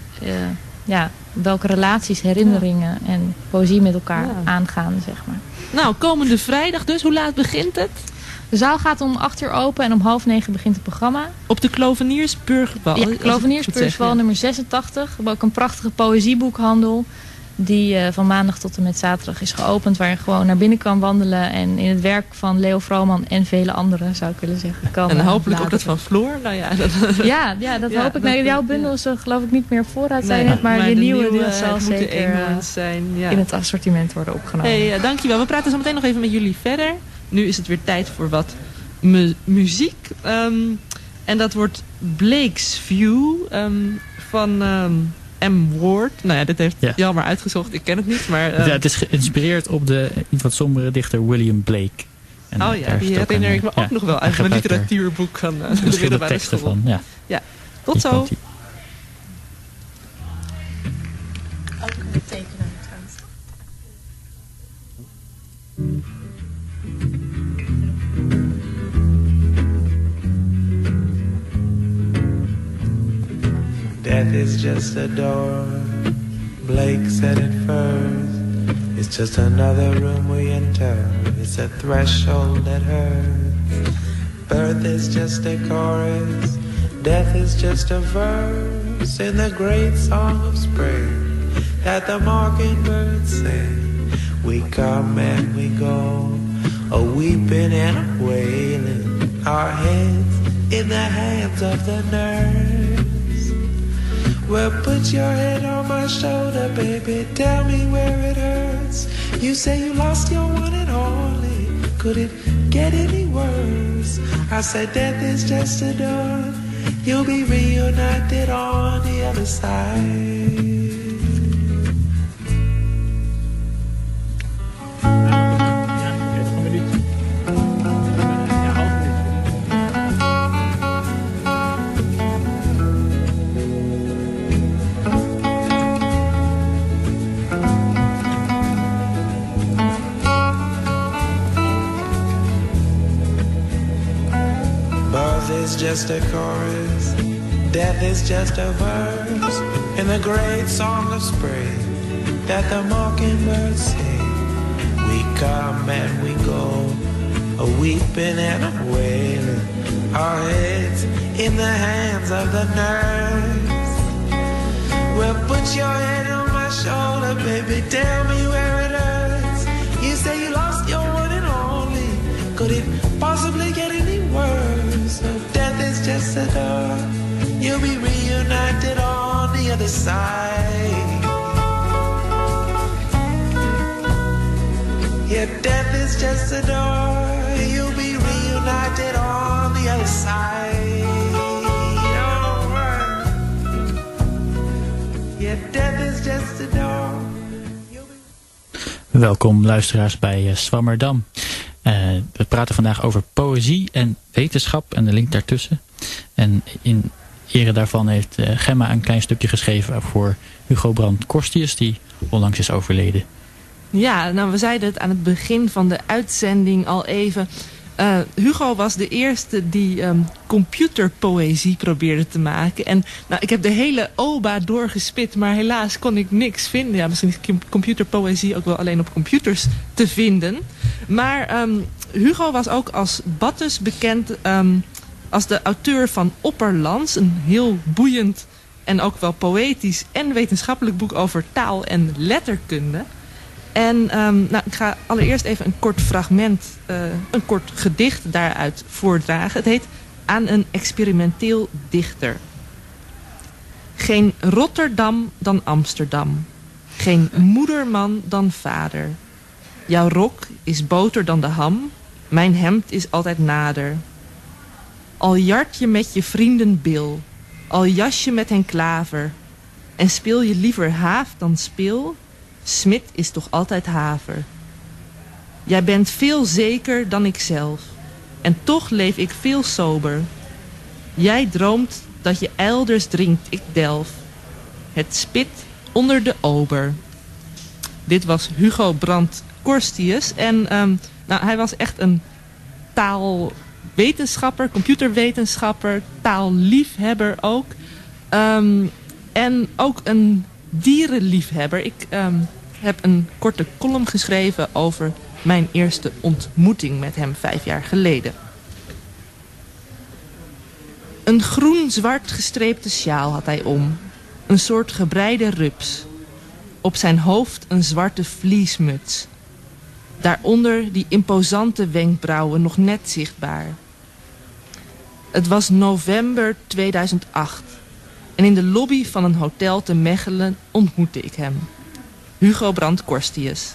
welke relaties, herinneringen en poëzie met elkaar aangaan, zeg maar. Nou, komende vrijdag dus. Hoe laat begint het? De zaal gaat om 8 uur open en om 8:30 begint het programma. Op de Kloveniersburgwal. Ja, Kloveniersburgwal nummer 86. We hebben ook een prachtige poëzieboekhandel. Die van maandag tot en met zaterdag is geopend. Waar je gewoon naar binnen kan wandelen. En in het werk van Leo Vrooman en vele anderen, zou ik willen zeggen. Kan, en hopelijk bladeren. ook dat van Floor. Nou ja, dat dat hoop ik. Nee, jouw bundel is geloof ik niet meer op voorraad zijn. Nee, maar de nieuwe deel zal moeten zeker eenhoorns zijn. Ja. in het assortiment worden opgenomen. Hey, dankjewel. We praten zo meteen nog even met jullie verder. Nu is het weer tijd voor wat muziek. En dat wordt Blake's View van M. Ward. Nou ja, dit heeft Jan maar uitgezocht. Ik ken het niet, maar... het is geïnspireerd op de iets wat sombere dichter William Blake. En die herinner ik me ook nog wel uit mijn literatuurboek van de middelbare school. Van, ja. Tot zo. Death is just a door, Blake said it first. It's just another room we enter, it's a threshold that hurts. Birth is just a chorus, death is just a verse in the great song of spring that the mockingbirds sing. We come and we go, a weeping and a wailing, our heads in the hands of the nurse. Well, put your head on my shoulder, baby, tell me where it hurts. You say you lost your one and only, could it get any worse? I said death is just a door, you'll be reunited on the other side. Just a chorus, death is just a verse in the great song of spring that the mockingbirds sing. We come and we go, a weeping and a wailing, our heads in the hands of the nurse. Well, put your head on my shoulder, baby, tell me where it hurts. You say you lost your one and only, could it possibly get any worse? So death is just a door, you'll be reunited on the other side. Yeah, death is just a door, you'll be reunited on the other side. Alright. Yeah, death is just a door. Welkom luisteraars bij Swammerdam. We praten vandaag over poëzie en wetenschap en de link daartussen. En in ere daarvan heeft Gemma een klein stukje geschreven voor Hugo Brandt Korstius, die onlangs is overleden. Ja, nou we zeiden het aan het begin van de uitzending al even. Hugo was de eerste die computerpoëzie probeerde te maken. En nou, ik heb de hele OBA doorgespit, maar helaas kon ik niks vinden. Ja, misschien is computerpoëzie ook wel alleen op computers te vinden. Maar Hugo was ook als Battus bekend als de auteur van Opperlands. Een heel boeiend en ook wel poëtisch en wetenschappelijk boek over taal en letterkunde. En ik ga allereerst even een kort fragment, een kort gedicht daaruit voordragen. Het heet Aan een experimenteel dichter. Geen Rotterdam dan Amsterdam. Geen moederman dan vader. Jouw rok is boter dan de ham. Mijn hemd is altijd nader. Al jart je met je vrienden bil. Al jas je met hen klaver. En speel je liever haaf dan spil. Smit is toch altijd haver. Jij bent veel zeker dan ikzelf. En toch leef ik veel sober. Jij droomt dat je elders drinkt, ik delf. Het spit onder de ober. Dit was Hugo Brandt Korstius. En hij was echt een taalwetenschapper, computerwetenschapper, taalliefhebber ook. En ook een dierenliefhebber. Ik heb een korte column geschreven over Mijn eerste ontmoeting met hem 5 jaar geleden. Een groen-zwart gestreepte sjaal had hij om. Een soort gebreide rups. Op zijn hoofd een zwarte vliesmuts. Daaronder die imposante wenkbrauwen nog net zichtbaar. Het was november 2008. En in de lobby van een hotel te Mechelen ontmoette ik hem. Hugo Brandt Korstius.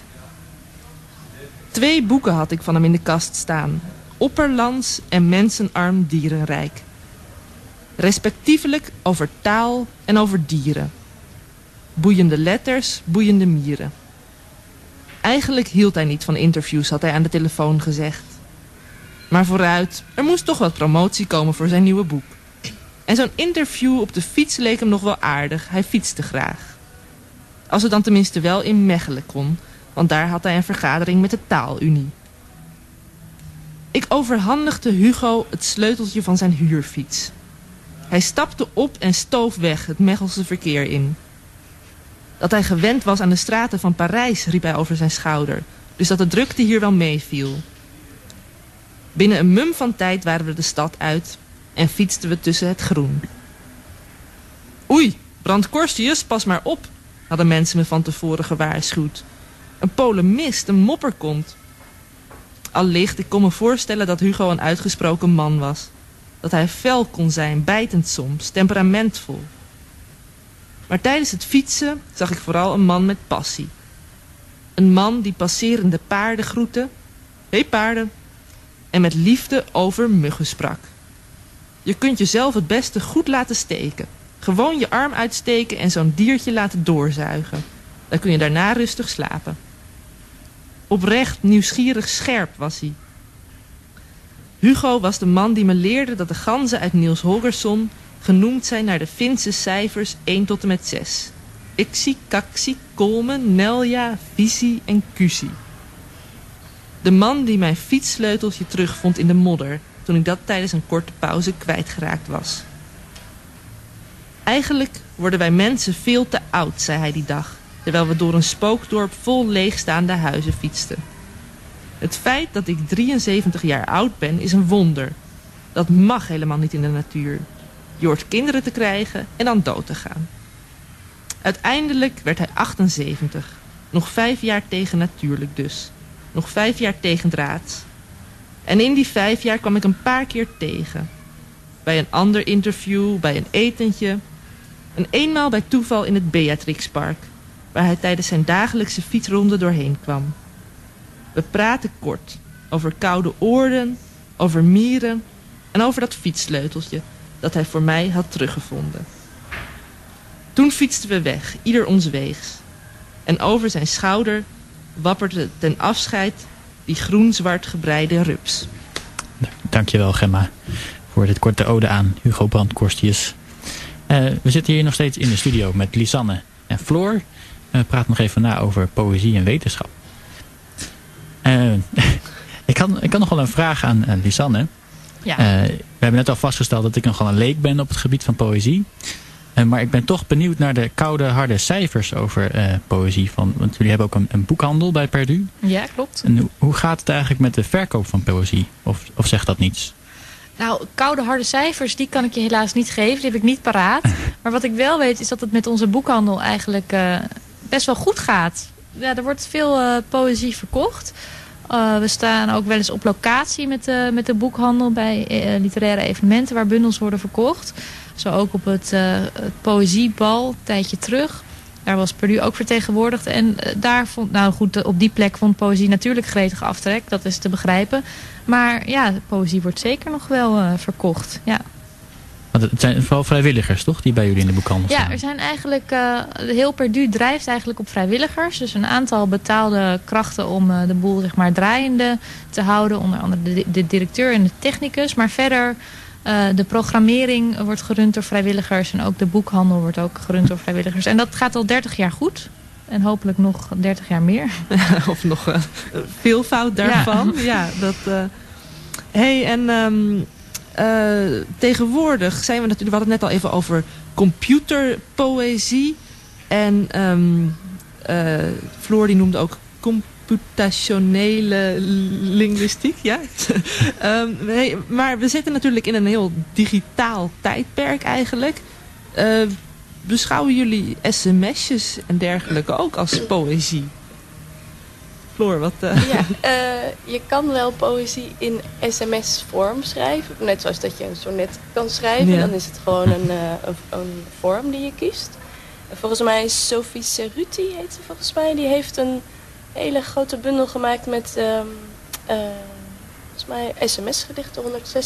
2 boeken had ik van hem in de kast staan. Opperlands en Mensenarm Dierenrijk. Respectievelijk over taal en over dieren. Boeiende letters, boeiende mieren. Eigenlijk hield hij niet van interviews, had hij aan de telefoon gezegd. Maar vooruit, er moest toch wat promotie komen voor zijn nieuwe boek. En zo'n interview op de fiets leek hem nog wel aardig. Hij fietste graag. Als het dan tenminste wel in Mechelen kon, want daar had hij een vergadering met de Taalunie. Ik overhandigde Hugo het sleuteltje van zijn huurfiets. Hij stapte op en stoof weg het Mechelse verkeer in. Dat hij gewend was aan de straten van Parijs, riep hij over zijn schouder. Dus dat de drukte hier wel meeviel. Binnen een mum van tijd waren we de stad uit en fietsten we tussen het groen. Oei, Brandt Korstius, pas maar op, hadden mensen me van tevoren gewaarschuwd. Een polemist, een mopperkont. Allicht, ik kon me voorstellen dat Hugo een uitgesproken man was. Dat hij fel kon zijn, bijtend soms, temperamentvol. Maar tijdens het fietsen zag ik vooral een man met passie. Een man die passerende paarden groette. Hé paarden. En met liefde over muggen sprak. Je kunt jezelf het beste goed laten steken. Gewoon je arm uitsteken en zo'n diertje laten doorzuigen. Dan kun je daarna rustig slapen. Oprecht, nieuwsgierig, scherp was hij. Hugo was de man die me leerde dat de ganzen uit Niels Holgersson genoemd zijn naar de Finse cijfers 1 tot en met 6. Ixi, Kaxi, Kolmen, Nelja, Visi en Kusi. De man die mijn fietssleuteltje terugvond in de modder toen ik dat tijdens een korte pauze kwijtgeraakt was. Eigenlijk worden wij mensen veel te oud, zei hij die dag, terwijl we door een spookdorp vol leegstaande huizen fietsten. Het feit dat ik 73 jaar oud ben is een wonder. Dat mag helemaal niet in de natuur. Je hoort kinderen te krijgen en dan dood te gaan. Uiteindelijk werd hij 78. Nog 5 jaar tegen natuurlijk dus. Nog 5 jaar tegen draads. En in die 5 jaar kwam ik een paar keer tegen. Bij een ander interview, bij een etentje. En eenmaal bij toeval in het Beatrixpark, waar hij tijdens zijn dagelijkse fietsronde doorheen kwam. We praten kort over koude oorden, over mieren en over dat fietssleuteltje dat hij voor mij had teruggevonden. Toen fietsten we weg, ieder ons weegs. En over zijn schouder wapperde ten afscheid die groen-zwart gebreide rups. Dankjewel, Gemma, voor dit korte ode aan Hugo Brandt Korstius. We zitten hier nog steeds in de studio met Lisanne en Floor. We praten nog even na over poëzie en wetenschap. Ik had nog wel een vraag aan Lisanne. Ja. We hebben net al vastgesteld dat ik nogal een leek ben op het gebied van poëzie. Maar ik ben toch benieuwd naar de koude, harde cijfers over poëzie. Want jullie hebben ook een boekhandel bij Perdu. Ja, klopt. En hoe gaat het eigenlijk met de verkoop van poëzie? Of zegt dat niets? Nou, koude harde cijfers, die kan ik je helaas niet geven. Die heb ik niet paraat. Maar wat ik wel weet is dat het met onze boekhandel eigenlijk best wel goed gaat. Ja, er wordt veel poëzie verkocht. We staan ook wel eens op locatie met de boekhandel bij literaire evenementen waar bundels worden verkocht. Zo ook op het poëziebal een tijdje terug. Daar was Perdu ook vertegenwoordigd. En daar op die plek vond poëzie natuurlijk gretig aftrek. Dat is te begrijpen. Maar ja, poëzie wordt zeker nog wel verkocht. Ja. Want het zijn vooral vrijwilligers, toch? Die bij jullie in de boekhandel staan. Ja, er zijn eigenlijk... heel Perdu drijft eigenlijk op vrijwilligers. Dus een aantal betaalde krachten om de boel zeg maar draaiende te houden. Onder andere de directeur en de technicus. Maar verder... de programmering wordt gerund door vrijwilligers. En ook de boekhandel wordt ook gerund door vrijwilligers. En dat gaat al 30 jaar goed. En hopelijk nog 30 jaar meer. Of nog veelvoud daarvan. Ja, dat... Hey, en tegenwoordig zijn we natuurlijk... We hadden het net al even over computerpoëzie. En Floor die noemde ook computationele linguïstiek, ja. Maar we zitten natuurlijk in een heel digitaal tijdperk eigenlijk. Beschouwen jullie sms'jes en dergelijke ook als poëzie? Floor, wat... Je kan wel poëzie in sms-vorm schrijven. Net zoals dat je een sonnet kan schrijven. Ja. Dan is het gewoon een vorm die je kiest. Volgens mij Sophie Cerruti heet ze volgens mij. Die heeft een hele grote bundel gemaakt met volgens mij sms-gedichten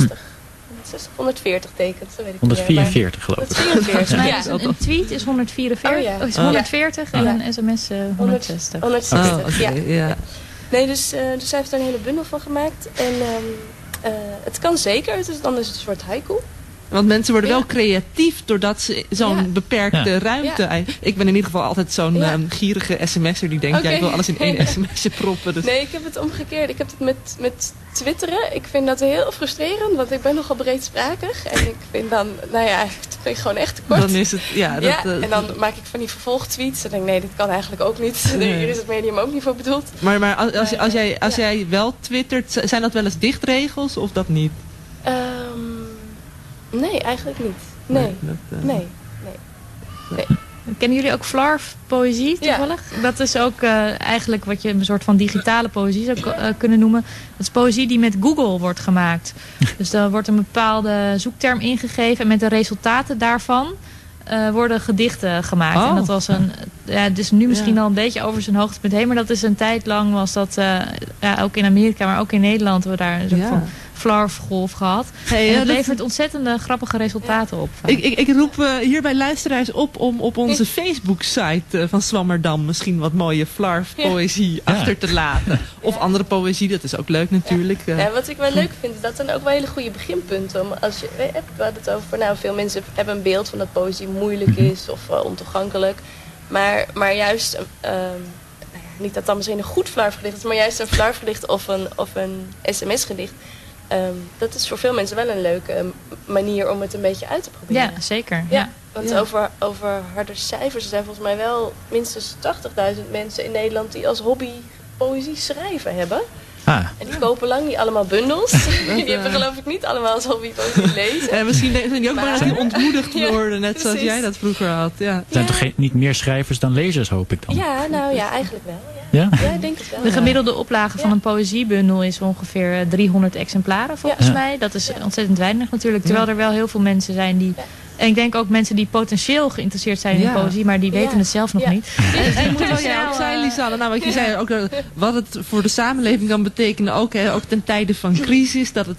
140 tekens. Dat weet ik 144 geloof ik. 144, een tweet is 144, is 140 en een sms 160. 160, ja. Nee, dus zij heeft er een hele bundel van gemaakt. En het kan zeker, dan is het een soort haiku. Want mensen worden wel creatief doordat ze zo'n beperkte ruimte... Ja. Ik ben in ieder geval altijd zo'n gierige sms'er die denkt... ik wil alles in één sms'je proppen. Dus. Nee, ik heb het omgekeerd. Ik heb het met twitteren. Ik vind dat heel frustrerend, want ik ben nogal breedsprakig. En ik vind dan, het vind ik gewoon echt te kort. Dan is het, en dan maak ik van die vervolgtweets. En denk nee, dit kan eigenlijk ook niet. Nee. Hier is het medium ook niet voor bedoeld. Maar als jij wel twittert, zijn dat wel eens dichtregels of dat niet? Nee, eigenlijk niet. Nee. Kennen jullie ook Flarf-poëzie toevallig? Ja. Dat is ook eigenlijk wat je een soort van digitale poëzie zou kunnen noemen. Dat is poëzie die met Google wordt gemaakt. Dus daar wordt een bepaalde zoekterm ingegeven. En met de resultaten daarvan worden gedichten gemaakt. Oh. En dat was dus nu misschien al een beetje over zijn hoogtepunt heen. Maar dat is een tijd lang was dat ook in Amerika, maar ook in Nederland hebben we daar een soort van Flarf-golf gehad. En het levert ontzettende grappige resultaten op. Ik roep hierbij luisteraars op om op onze Facebook-site van Zwammerdam misschien wat mooie Flarf-poëzie achter te laten. Of andere poëzie, dat is ook leuk natuurlijk. Ja, wat ik wel leuk vind, is dat zijn ook wel hele goede beginpunten. Als je hebt het over, veel mensen hebben een beeld van dat poëzie moeilijk is of ontoegankelijk. Maar juist, niet dat dan misschien een goed Flarf-gedicht is, maar juist een Flarf-gedicht of een sms-gedicht. Dat is voor veel mensen wel een leuke manier om het een beetje uit te proberen. Ja, zeker. Ja, want over harde cijfers, er zijn volgens mij wel minstens 80.000 mensen in Nederland die als hobby poëzie schrijven hebben. En die kopen lang niet allemaal bundels. Die hebben geloof ik niet allemaal als hobby poëzie lezen. En misschien zijn die ook maar dat die ontmoedigd worden, net zoals jij dat vroeger had. Ja. Er zijn toch niet meer schrijvers dan lezers, hoop ik dan? Ja, eigenlijk wel. Ja? Ja, ik denk het wel. De gemiddelde oplage van een poëziebundel is ongeveer 300 exemplaren volgens mij. Dat is ontzettend weinig natuurlijk. Terwijl er wel heel veel mensen zijn die... En ik denk ook mensen die potentieel geïnteresseerd zijn in poëzie, maar die weten het zelf nog niet. En wat jij ook zei, Lisanne, wat je zei ook, wat het voor de samenleving kan betekenen, ook ten tijde van crisis, dat het,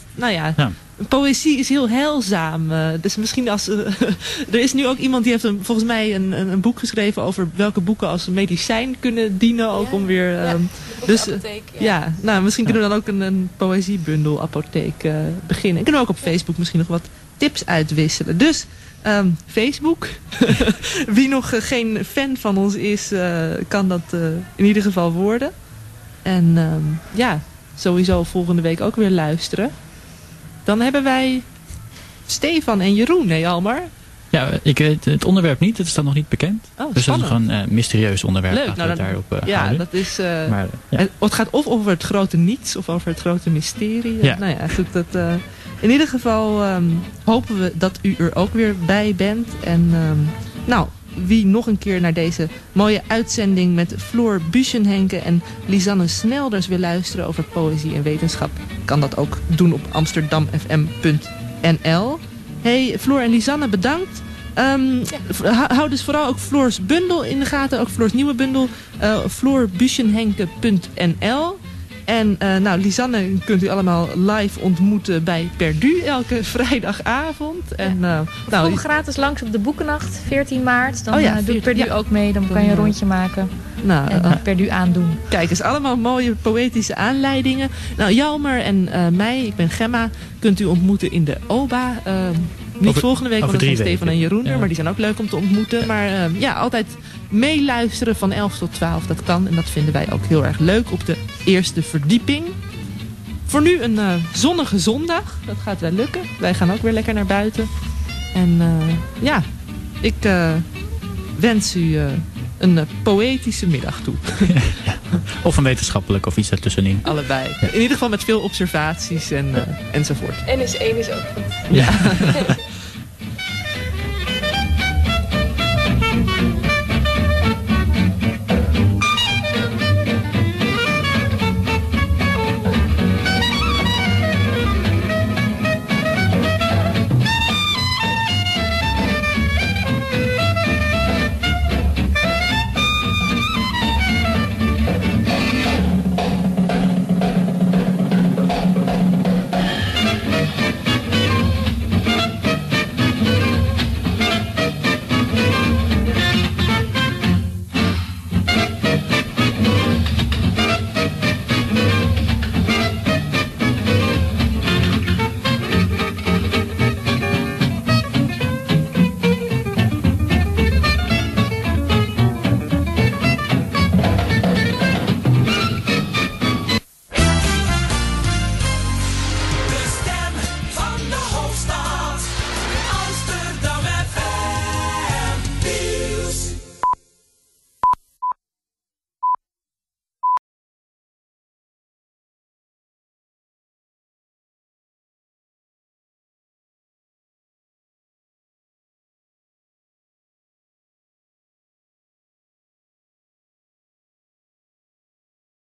poëzie is heel heilzaam. Dus misschien er is nu ook iemand die heeft volgens mij een boek geschreven over welke boeken als medicijn kunnen dienen, ook om weer... Dus apotheek, misschien kunnen we dan ook een poëziebundel apotheek beginnen. En kunnen we ook op Facebook misschien nog wat tips uitwisselen. Dus Facebook. Wie nog geen fan van ons is, kan dat in ieder geval worden. En sowieso volgende week ook weer luisteren. Dan hebben wij Stefan en Jeroen, nee Almar? Ja, ik weet het onderwerp niet. Het is dan nog niet bekend. Oh, dus dat is gewoon een mysterieus onderwerp. Leuk, daarop houden. Dat is... Het gaat of over het grote niets of over het grote mysterie. Ja. Goed, in ieder geval hopen we dat u er ook weer bij bent. En wie nog een keer naar deze mooie uitzending met Floor Buschenhenke en Lisanne Snelders wil luisteren over poëzie en wetenschap, kan dat ook doen op amsterdamfm.nl. Hey, Floor en Lisanne, bedankt. Hou dus vooral ook Floors bundel in de gaten, ook Floors nieuwe bundel, floorbuschenhenke.nl. En Lisanne kunt u allemaal live ontmoeten bij Perdu elke vrijdagavond. En, kom gratis langs op de Boekennacht, 14 maart. Dan doet Perdu ook mee, dan kan je een rondje maken en Perdu aandoen. Kijk eens, allemaal mooie poëtische aanleidingen. Jalmar en mij, ik ben Gemma, kunt u ontmoeten in de OBA. Niet volgende week, want dat zijn Stefan en Jeroen er, maar die zijn ook leuk om te ontmoeten. Maar altijd meeluisteren van 11 tot 12, dat kan. En dat vinden wij ook heel erg leuk op de eerste verdieping. Voor nu een zonnige zondag. Dat gaat wel lukken. Wij gaan ook weer lekker naar buiten. En ik wens u een poëtische middag toe. Ja. Of een wetenschappelijk of iets daartussenin. Allebei. In ieder geval met veel observaties enzovoort. En is 1 is ook goed. Ja.